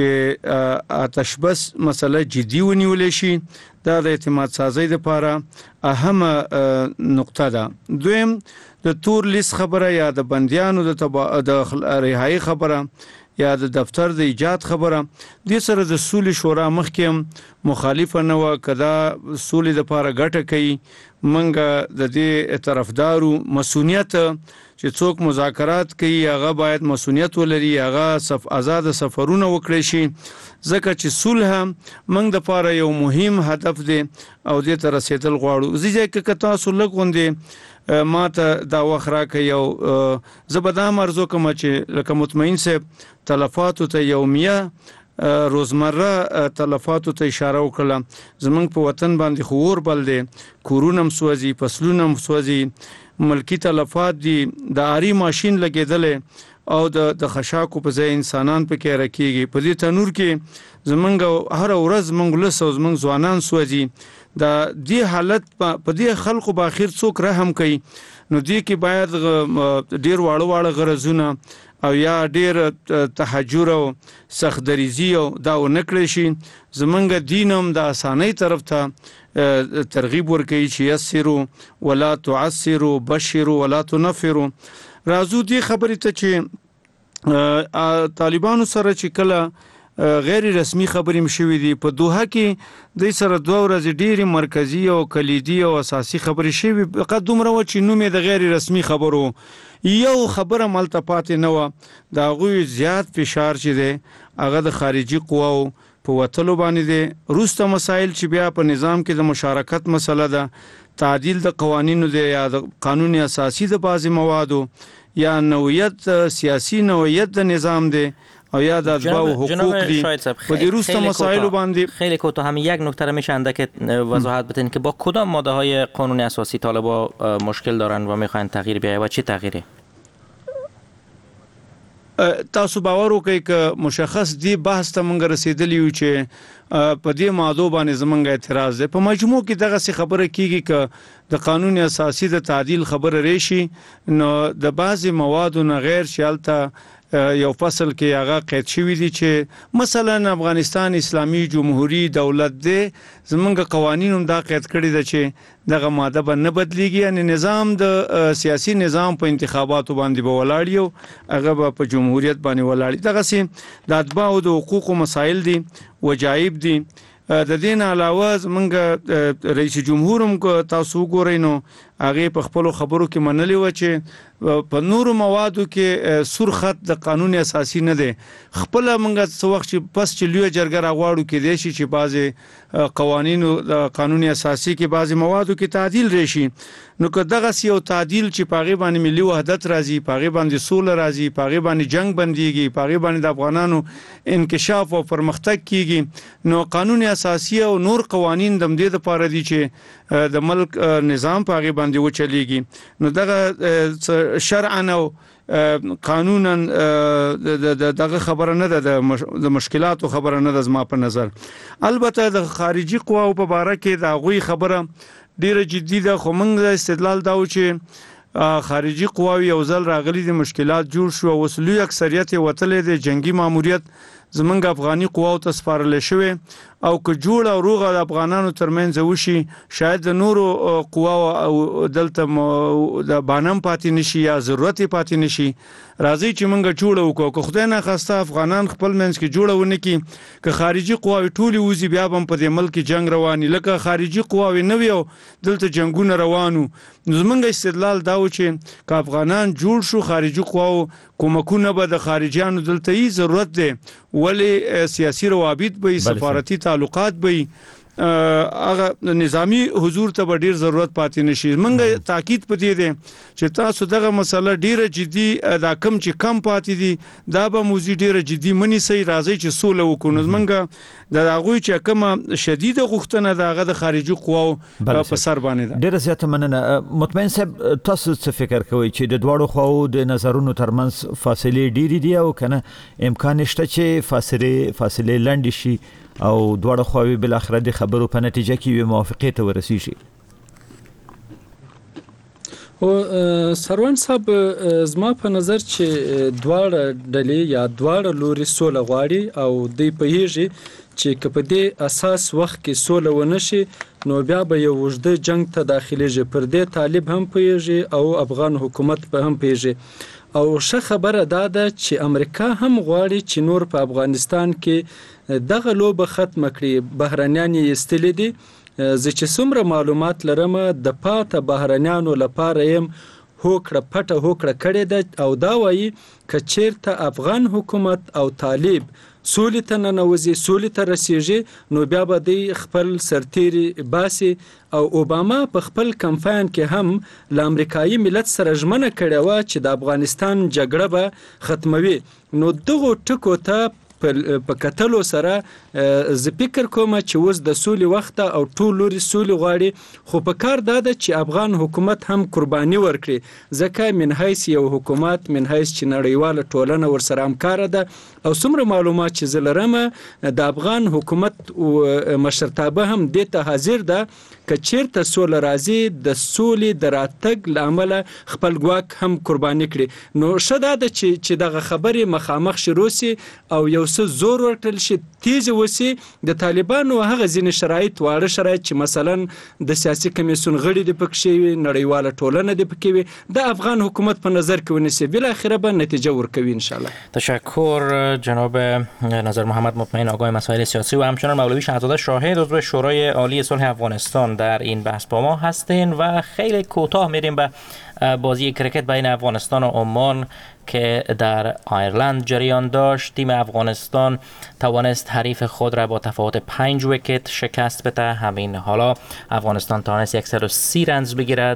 D: چې تشبث مسله جدي ونیول شي دا د اعتماد سازۍ لپاره اهمه نقطه ده. دویم د تور لیست خبره یا د بندیانو د رهایی خبره یا د دفتر د ایجاد خبره د سره د سولې شورا مخکې مخالفه نه و کدا سولې د لپاره ګټه کوي منګه د دې طرفدارو مسؤلیت چې څوک مذاکرات کوي هغه باید مسؤلیت ولري هغه آزاد سفرونه وکړي شي ځکه چې صلح منګ د لپاره یو مهم هدف دی او دې ته رسیدل غواړو ځکه که تاسو لګوندې ما ته دا وخت راکې یو زبدا مرزو کوم چې لکه مطمئن صاحب تلفاتو ته یومیه روزمره تلفاتو ته اشاره وکړه زمونږ په وطن باندې خور بل دي کورونم سوځي فصلونم سوځي ملکی تلفات دي د آری ماشين لګیدل او د خشاکو په ځای انسانان په کې راکېږي په دې تنور کې زمونږ هر ورځ مونږ له زمونږ ځوانان سوځي دا دې حالت په دې خلکو په اخر څوک رحم کوي نو دې کې باید ډیر واړه غرضونه او یا ډیر تهجر او سختدریزي او دا ونکړي شي زمونږ دینم د اسانۍ طرف ته ترغیب ورکوي چې یسروا ولا تعسروا بشروا ولا تنفروا راځو دې خبرې ته چې طالبانو سره چې کله غیر رسمي خبرې مشوي دي په دوحه کې د سره 2 ورځې ډېری مرکزی او کلیدي او اساسي خبرې شوي فقط دومره و چې نومې د غیر رسمي خبرو یو خبره ملتپات نه و دا غوي زیات فشار چې دی هغه د خارجي قواو په وتلو باندې دي روسته مسائل چې بیا په نظام کې د مشارکت مسله ده تعدیل د قوانینو دی یا د قانون اساسي د بعضی موادو یا نوعیت سیاسی نوعیت د نظام دی او یا د اتباع حقوق دی و دی روستا مسائل باندې
C: خیلی کوتاه هم یک نکته را میشه اندک وضاحت بدین که با کدام ماده های قانون اساسی طالبا مشکل دارن و میخواین تغییر بیایه و چه تغییری؟
D: تاسو باور وکړئ چې مشخص دی بحث ته مونږ رسیدلی یو چې په دې موضوع باندې زمونږ اعتراض دی په مجموع کې دغه څه خبره کیږي چې د قانون اساسي د تعدیل خبره ریشي نو د بعضی موادو نه غیر شالته یو فصل کې هغه قید شوی دی چې مثلا افغانستان اسلامي جمهوریت دولت دی زمونږ قوانینو دا قید کړی دی چې دغه ماده به نه بدلیږي یعنی نظام د سیاسي نظام په انتخاباتو باندې به ولاړ یو هغه به په جمهوریت باندې ولاړ دغه سي د اتباع او د حقوقو مسائل دي وجایب دي د دین علاوه زمونږ رئیس جمهور هم تاسو ګورئ نو هغه په خپل خبرو کې منلي و چې په نورو موادو کې سور خط د قانون اساسي نه دی. خپل منګه څو وخت چې پس چې لوی جرګه راغواړو کې دی چې بعضي قوانینو د قانون اساسي کې بعضي موادو کې تعدیل راشي. نو که دغه یو تعدیل چې پاغي باندې ملي وحدت راځي، پاغي باندې سوله راځي، پاغي باندې جنگ بنديږي، پاغي باندې د افغانانو انکشاف او پرمختګ کیږي، نو قانون اساسي او نور قوانین د دې لپاره دي چې د ملک نظام پاغي باندې وچلېږي. نو دغه شرعاً او قانونا دغه خبره نه ده، د مشکلاتو خبره نه ده زما په نظر. البته د خارجي قواو په باره کې د غوي خبره ډیره جدي ده، خو موږ استدلال داو چې خارجي قواوی یو ځل راغلي دي، مشکلات جوړ شو، وسلوي اکثریت وتلې د جنگي ماموریت زمونږ افغاني قواو ته سپارل شوی، او که جوړ او روغه د افغانانو ترمنځ وشي، شاید د نورو قواو او دلته د بانم پاتې نشي یا ضرورت پاتې نشي. راځي چې موږ جوړ وکړو، که خدای نه خواسته افغانان خپل منځ کې جوړ ونه کړي، که خارجي قواوی ټولي وزي بیا هم په دې ملک جنگ رواني، لکه خارجي قواوی نه ویو دلته جنگونه روانو. زمونږ استدلال داو چې که افغانان جوړ شو، خارجي قواو کومکونه به د خارجيانو دلته یې ضرورت دی، ولی سیاسي روابط به سفارتي تعلقات به هغه نظامی حضور ته به ډیر ضرورت پاتې نشي. منګه تاکید پدې دي چې تاسو دغه مسله ډیره جدي دا کم چې کم پاتې دي دا به موضوع ډیره جدي منی سي، راځي چې سوله وکړو. منګه د هغه چې کومه شدیده غوښتنه دغه د خارجي قواو په سر باندې ده.
B: ډیره زیاته مننه. مطمئن صاحب، تاسو څه فکر کوئ چې د دواړو خواو د نظرونو ترمنځ فاصله ډیره دي او کنه امکان شته چې فاصله لنډ شي او دواړه خواوې بل اخر د خبرو په نتیجه کې موافقه ته ورسیږي؟
E: او سروان صاحب، زما په نظر چې دواړه ډلې یا دواړه لوري سوله غواړي او دوی پوهیږي چې که په دې اساس وخت کې سوله ونشي نو بیا به یو وجده جنگ ته داخليږي. پر دې طالب هم پوهیږي او افغان حکومت په هم پوهیږي. او ښه خبره دا ده چې امریکا هم غواړي چې نور په افغانستان کې دغه لوبه ختم کړي. بهرنیان یې استلې دي. زه چې څومره معلومات لرم د پاته بهرنیانو لپاره يم هوکړه پټه هوکړه کړې ده، او دا وایي که چیرته افغان حکومت او طالب سولې ته ننوځي، سولې ته رسیږي، نو بیا به دی خپل سرتیري باسي. او اوباما په خپل کمپاین کې هم له امریکایي ملت سره ژمنه کړې وه چې د افغانستان جګړه به ختموي. نو دغو ټکو ته په کتلو سره زه فکر کوم چې اوس د سولې وخت او ټول لوري سولې غواړي، خو په کار دا ده چې افغان حکومت هم قرباني ورکړي، ځکه من حیث یو حکومت، من حیث چې نړیواله ټولنه ورسره همکاره ده. او څومره معلومات چې زه لرم د افغان حکومت مشرتابه هم دې ته حاضر ده که چیرته سوله راځي د سولې د راتګ له امله خپل ګواک هم قرباني کړي. نو ښه دا ده چې دغه خبرې مخامخ شروع سي او یو څه زور ورکړل شي، تیز وسی. د طالبانو هغه ځینې شرایط، واړه شرایط چې مثلا د سیاسي کمیسیون غړي د پکښې وي، نړیواله ټولنه د پکې وي، د افغان حکومت په نظر کې ونیسي، بل اخره به نتیجه ورکوي ان شاء الله.
C: تشکر جناب نظر محمد مطمئن، آگاه مسائل سیاسی، و همچنین مولوی شهزاده شاهد عضو شورای عالی صلح افغانستان در این بحث با ما هستین. و خیلی کوتاه میریم به بازی کرکت بین افغانستان و عمان که در آیرلند جریان داشت. تیم افغانستان توانست حریف خود را با تفاوت 5 ویکت شکست بده. همین حالا افغانستان توانست 130 رنز بگیرد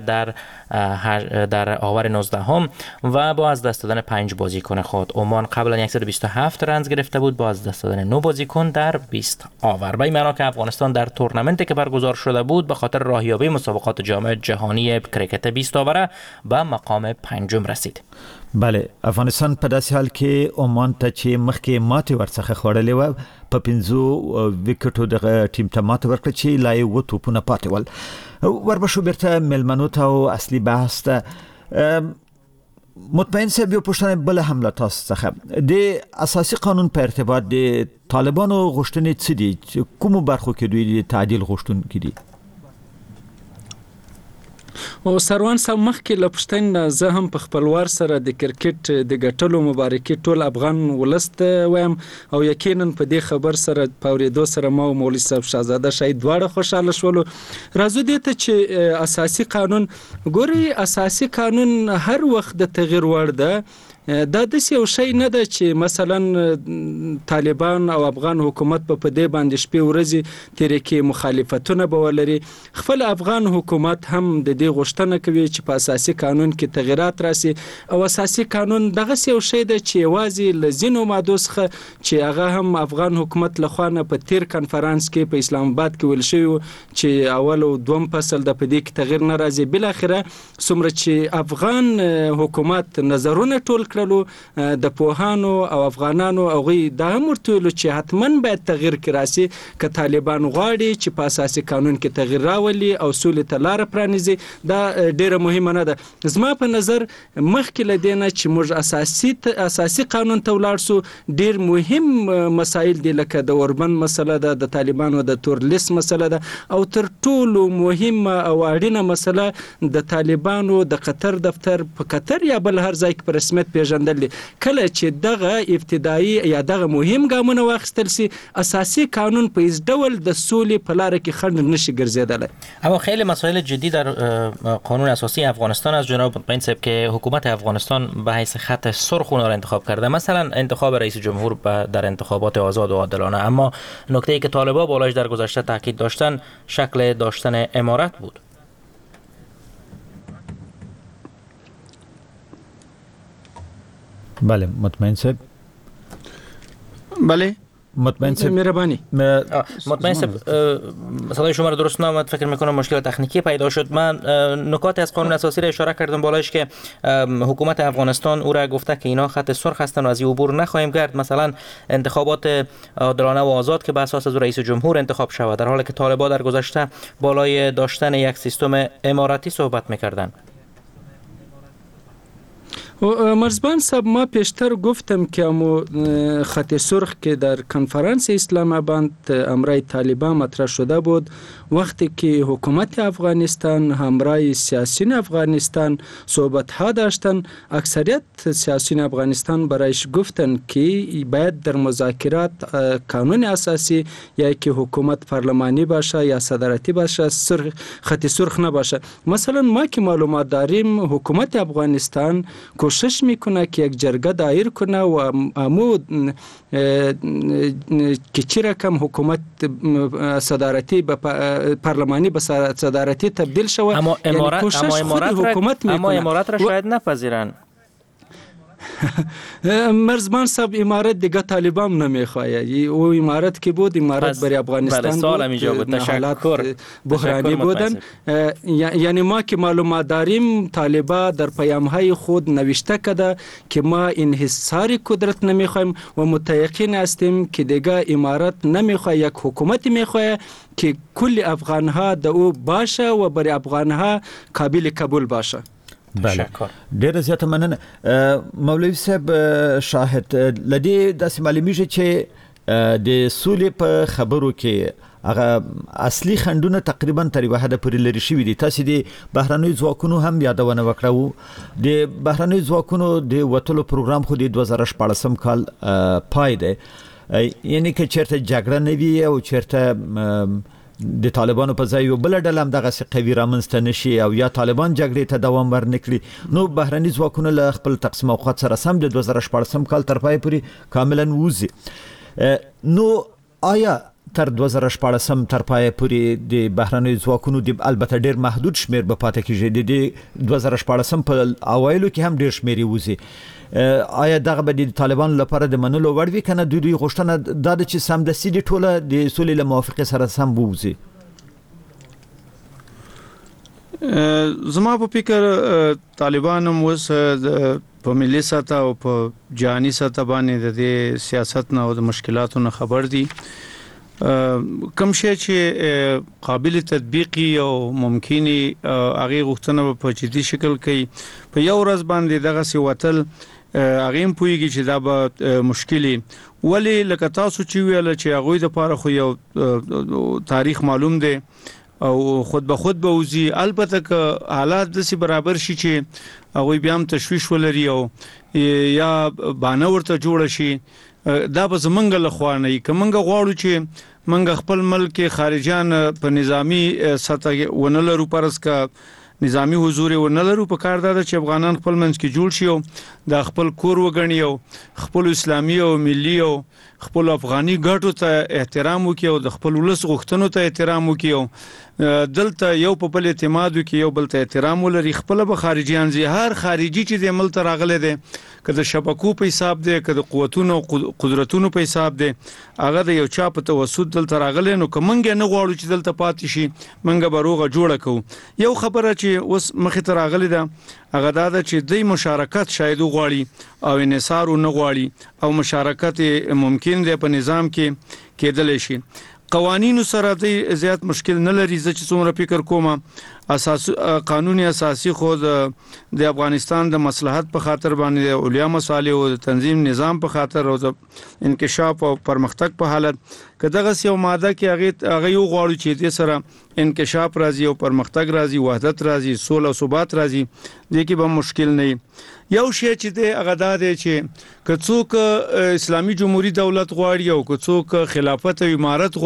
C: در آور 19 و با از دست دادن 5 بازیکن خود. عمان قبلا 127 رنز گرفته بود با از دست دادن 9 بازیکن در 20 آور. به این معنا که افغانستان در تورنمنتی که برگزار شده بود به خاطر راهیابی مسابقات جام جهانی کرکت 20 آوره به مقام 5 رسید.
B: بله، افغانستان په داسې حال کې عمان ته چې مخکې ماتې ورڅخه خوړلې و په 5 وکټو دغه ټیم ته ماتې ورکړه چې لا یې 2 توپونه پاتې ول. وربشو بیرته ملمنو ته او اصلي بحث ته. مطمئن صاحب، یو پوښتنه بل هم له تاسو څخه د اساسي قانون په ارتباط د طالبانو غوښتنې څه دي؟ کومو برخو کې دوی د تعدیل غوښتونکي دي؟
E: او سروان صاحب مخکې له پوښتنې زه هم په خپل وار سره د کرکټ د ګټلو مبارکي ټول افغان ولست وایم او یقینا په دې خبر سره په اورېدو سره ما او مولوي صاحب شاهزاده شاید دواړه خوشاله شولو. راځو دې ته چې اساسي قانون ګوري، اساسي قانون هر وخت د تغییر وړ ده. دا داسې یو شی نه ده چې مثلا طالبان او افغان حکومت په دې باندې شپې ورځې تیرې کې مخالفتونه به ولري. خپل افغان حکومت هم د دې غوښتنه کوي چې په اساسي قانون کې تغییرات راسي او اساسي قانون دغه یو شی ده چې یوازې له ځینو مادو څخه چې هغه هم افغان حکومت لخوا نه په تیر کنفرانس کې په اسلام آباد کې ویل شوی چې اول او دوم فصل د په دې کې تغییر نه راځي. بل اخره څومره چې افغان حکومت نظرونه ټول د پوهانو او افغانانو او غي د امرتولو چې حتمن باید تغییر کې راسي که طالبان غواړي چې په اساسي قانون کې تغییر راولي او سولې ته لار پرانیزي. دا ډیره مهمه نه ده. زما په نظر مخکې لدینه چې موږ اساسي قانون ته ولاړ سو ډیر مهم مسایل دي لکه د اوربند مسله ده، د طالبانو د تور لیست مسله ده او تر ټولو مهمه او اړینه مسله د طالبانو د قطر دفتر په قطر یا بل هر ځای کې په رسمیت پیژندل. کله چې دغه ابتدایي یا دغه مهم ګامونه واخیستل سي اساسي قانون په هیڅ ډول د سولې په لار کې خنډ نشي ګرځیدلی.
C: اما خیلی مسائل جدی در قانون اساسی افغانستان از جناب مطمئن صاحب که حکومت افغانستان به حیث خط سرخ اون را انتخاب کرده، مثلا انتخاب رئیس جمهور در انتخابات آزاد و عادلانه. اما نکته‌ای که طالبان بالاش در گذشته تاکید داشتن شکل داشتن امارت بود.
B: بله مطمئن صاحب.
D: بله
B: مطمئن صاحب
E: مهربانی.
C: مطمئن صاحب صدای شما رو درست نامد، فکر میکنم مشکل تکنیکی پیدا شد. من نکات از قانون اساسی را اشاره کردم بالایش که حکومت افغانستان او را گفته که اینا خط سرخ هستن و از این عبور نخواهیم کرد. مثلا انتخابات عادلانه و آزاد که بر اساس رئیس جمهور انتخاب شود، در حالی که طالبان در گذشته بالای داشتن یک سیستم اماراتی صحبت میکردن.
E: مرزبان صاحب ما پیشتر گفتم که خط سرخ که در کنفرانس اسلام آباد امرای طالبان مطرح شده بود وقتی که حکومت افغانستان همراه سیاسیون افغانستان صحبت ها داشتن، اکثریت سیاسیون افغانستان برایش گفتن که باید در مذاکرات قانون اساسی یا که حکومت پارلمانی باشه یا صدارتی باشه خط سرخ نباشه. مثلا ما که معلومات داریم حکومت افغانستان کوشش میکنه که یک جرگه دایر کنه و امو که چی رقم حکومت صدارتی به پارلمانی به صدارتی تبدیل شود.
C: اما امارات را شاید نپذیرن.
E: مرزبان صاحب امارت دیگه طالبان نمیخواه. او امارت که بود امارت برای افغانستان بود، حالات بحرانی بودن. یعنی ما که معلومات داریم طالبان در پیامهای خود نوشته کده که ما انحصار قدرت نمیخوایم و متیقن هستیم که دیگه امارت نمیخواه، یک حکومت میخواه که کل افغانها د او باشه و برای افغانها قابل قبول باشه.
B: بله ډیره زیاته مننه. مولوي صاحب شاهد لدی داسې معلومیږي چې د سولې په خبرو کې هغه اصلي خندونه تقریبا تر یوه حده پورې لري شوي دي. تاسو د بهرنیو ځواکونو هم یادونه وکړو. د بهرنیو ځواکونو د وټلو پروګرام خو د 2014 کال پای دی. یعنی که چیرته جګړه نه وي او چیرته د طالبانو په ځای یو بل ډله هم دغه قوي رامنځته نشي او یا طالبان جګړې ته دوام ورنکړي، نو بهرني ځواکونه له خپل تقسیم اوقات سره سم د 2014 کال تر پای پورې کاملا وځي. نو آیا تر 2014 تر پای پورې د بهرني ځواکونو د البته ډیر محدود شمیر به پاتې کیږي، د 2014 په اوایلو کې هم ډیر شمیر وځي. آیا دغه به د طالبان لپاره د منلو وړ وي کنه دوی غوښتنه دا د چې سمدستي د ټوله د سولې له موافقه سره سم ووځي؟
D: زما په فکر طالبان هم اوس په ملي سطح او په جهاني سطح باندې د دې سیاست نه او د مشکلاتو نه خبر دي. کوم شی چې قابل تطبیقي او ممکني هغه غوښتنه په جدي شکل کوي په یو ورځ باندې دغه سی وتل هغه هم پوهیږي چې دا به مشکلي ولی لکه تاسو چې ویل چې هغه د پاره خو یو تاریخ معلوم دی او خود به خود به وزي البته که حالات د سي برابر شي چې هغه بیا هم تشويش ولري او یا باندې ورته جوړ شي دا به زمونږ له خوا نه کومنګ غواړو چې منګ خپل ملک خارجيان په نظامی سطح ونلرو پرس کا نظامی حضور ونلرو په کار دا چې افغانان خپل منځ کې جوړ شي او د خپل کور وګڼي او خپل اسلامي او ملي او خپل افغاني ګټو ته احترام وکړي او د خپل ولس غوښتنو ته احترام وکړي او دلته یو په بل اعتماد وکړي یو بل ته احترام ولري خپل به خارجيان زی هر خارجي چې د ملک راغله دي کله شبکو په حساب دي کله قوتونو قدرتونو په حساب دي هغه د یو چا په توسط دلته راغله نو کومنګ نه غواړو چې دلته پاتې شي منګه بروغه جوړه کو یو خبره چې اوس مخې ته راغله ده هغه دا چې د مشارکت شاید غواړي او انحصار نه غواړي او مشارکت ممکن دی په نظام کې کېدل شي قوانینو سره د زیات مشکل نه لري چې څومره فکر کوم اساس قانوني اساسي خود د افغانستان د مصلحت په خاطر باندې اولیا مصالح او تنظیم نظام په خاطر او انکشاف او پرمختګ په حالت کداغه یو ماده کې هغه یو غواړي چې د سره انکشاف راځي او پرمختګ راځي وحدت راځي صلح او ثبات راځي د کې به مشکل نه یو شی چې د هغه د چې کڅوک اسلامي جمهوریت دولت غواړي او کڅوک خلافت او امارت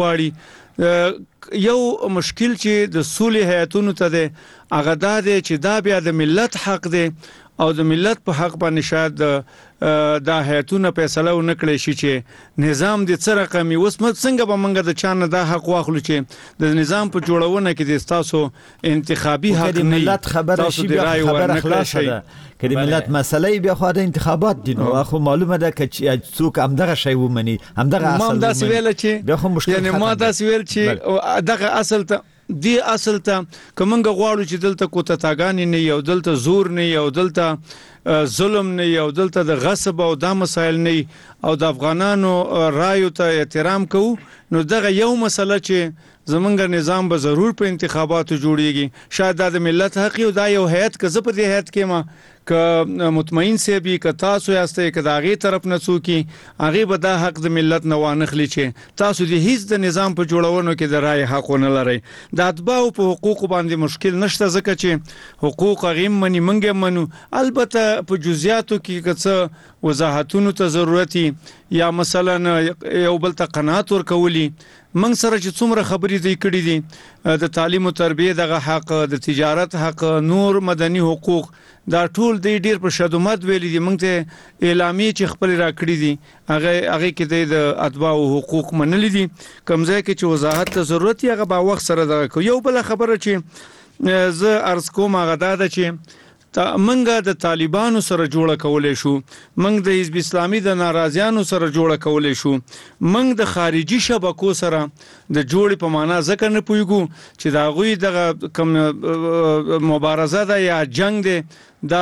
D: غواړي یو مشکل چې د صلح هیئتونو ته د هغه د چې دا بیا د ملت حق دی او د ملت په حق باندې شاید دا هیئتونه فیصله ونکړي شي چې نظام د څه رقمي وسمت څنګه به منګه د چانه د حق واخلو چې د نظام په جوړونه کې د تاسو انتخابي حق
B: د ملت خبره شي خبره خلاصه ده کله ملت مسلې بیا خو د انتخابات دي نو خو معلومه ده چې څوک همدغه شی ومني همدغه اصل
D: ما دا ویل چې یعنی ما دا ویل چې دغه اصل ته دی اصل ته کومنګ غواړو چې دلته کوته تاګانی نه یو دلته زور نه یو دلته ظلم نه یو دلته د غصب او د مسایل نه او د افغانانو رایو ته احترام کوو نو دغه یو مسله چې زمونږ نظام به ضرور په انتخاباتو جوړیږي شاید د ملت حق او دا یو هیئت که زه په دې هیئت کې ما که مطمئن سی بي که تاسو یاستئ که داغي طرف نه څوکي هغه به دا حق د ملت نه وانخلي چې تاسو د هیڅ د نظام په جوړونو کې د رائے حق نه لرئ د اتباع په حقوق باندې مشکل نشته ځکه چې حقوق غیم منی منګه منو البته په جزئیاتو کې کڅ وضاحتونو ته ضرورتي یا مثلا یو بل ته قناعت ورکولي من سره چې څومره خبرې دی کړې دي د تعلیم او تربیه دغه حق د تجارت حق نور مدني حقوق دا ټول د ډیر په شدومت ویلي دي موږ ته اعلامیه چې خپل راکړي دي هغه کې د اتباع او حقوق منلي دي کمزې کې چې وضاحت ته ضرورت یې هغه با وخت سره دغه یو بل خبره چې زه عرض کوم هغه دا ده چې منګه د طالبانو سره جوړه کولې شو منګ د حزب اسلامي د ناراضیانو سره جوړه کولې شو منګ د خارجي شبکو سره د جوړې په معنا ځکه نه پویګو چې دا غوي د کوم مبارزه ده یا جنگ ده دا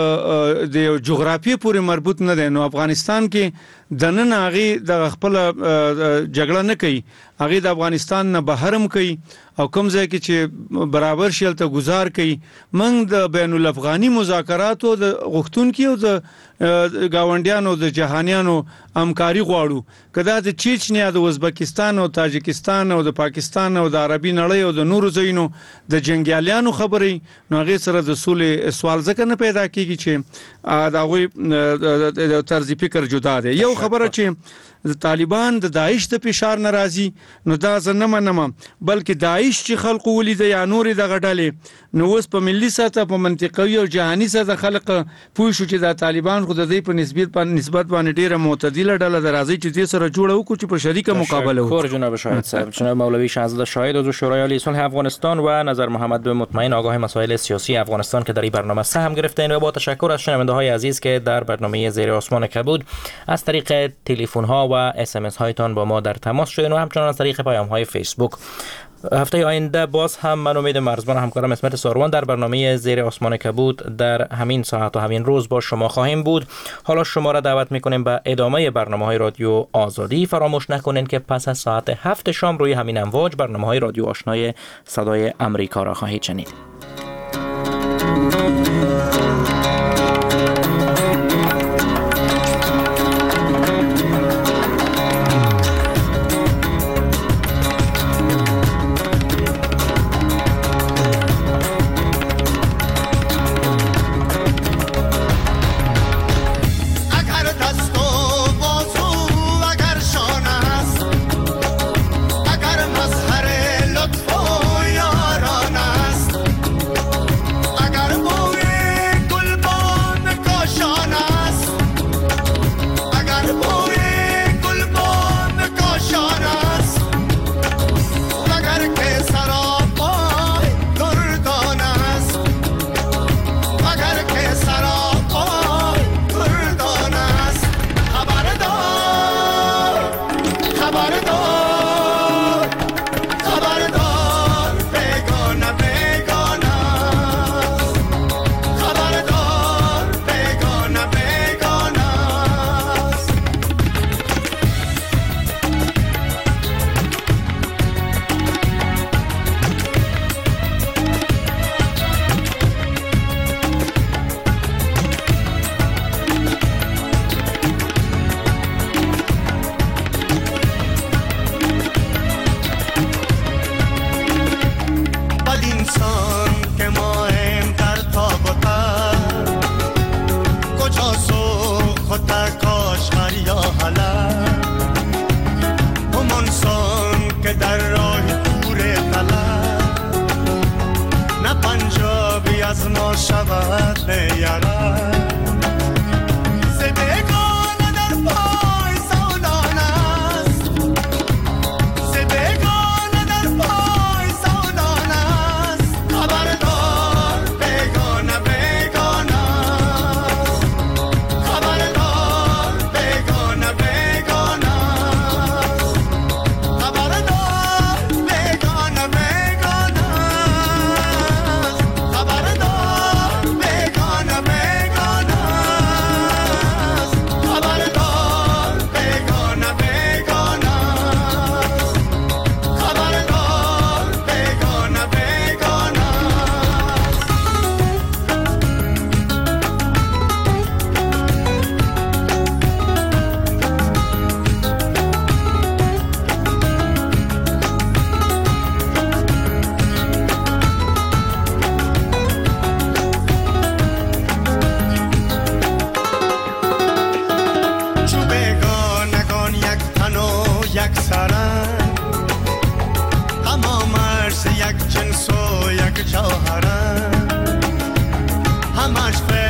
D: د جغرافیې پورې مربوط نه دی نو افغانستان کې د نن هغه د خپل جګړه نه کوي هغه د افغانستان نه بهرم کوي او کوم ځای کې چې برابر شیل ته گزار کوي منګ د بین الافغاني مذاکراتو د غوښتونکو او د گاونډیانو د جهانیانو همکاري غواړو کدا د چچنیا د ازبکستان او تاجکستان او د پاکستان او د عربي نړۍ او د نورو ځایونو د جنگیالیانو خبرې نو هغه سره د صلح سوال ځکه نه پیدا کیږي چې دا غوي د طرز فکر جدا دی یو خبره چې د طالبان د داعش ته فشار ناراضي نو دا زنه منم بلکې داعش چې خلق ولید یا نور د غډلې نو اوس په ملي سطح په منطقوي او جهاني سطح خلق پوه شو چې د طالبان خو د دې په نسبت باندې ډیره معتدله ډله درازي چې دې سره جوړه وکړي چې په شریکه مقابله وکړي.
C: جناب شاهد صاحب جناب مولوی شهزاده شاهد عضو شورای عالی صلح افغانستان و نظر محمد به مطمئن آگاه مسائل سیاسی افغانستان که در این برنامه سهم گرفتین و با تشکر از شنونده های عزیز که در برنامه زیر آسمان کبود از طریق تلفن ها و اس ام اس هایتان با ما در تماس شدین و همچنان از طریق پیام های فیسبوک. هفته آینده باز هم من امید مرزبان همکارم اسمت ساروان در برنامه زیر آسمان کبود در همین ساعت و همین روز با شما خواهیم بود. حالا شما را دعوت میکنیم به ادامه برنامه‌های رادیو آزادی. فراموش نکنین که پس از ساعت 7 شام روی همین امواج برنامه‌های رادیو آشنای صدای امریکا را خواهید شنید.
J: شود بیارد زدگان در پای سودان است زدگان در پای سودان است خبردار بیگانه بیگانه خبردار بیگانه بیگانه خبردار بیگانه بیگانه خبردار بیگانه بیگانه خبردار بیگانه بیگانه خبردار بیگانه بیگانه چو بیگانگان یک تن و یک سرند اما مرز یک جنس و یک جوهرند همش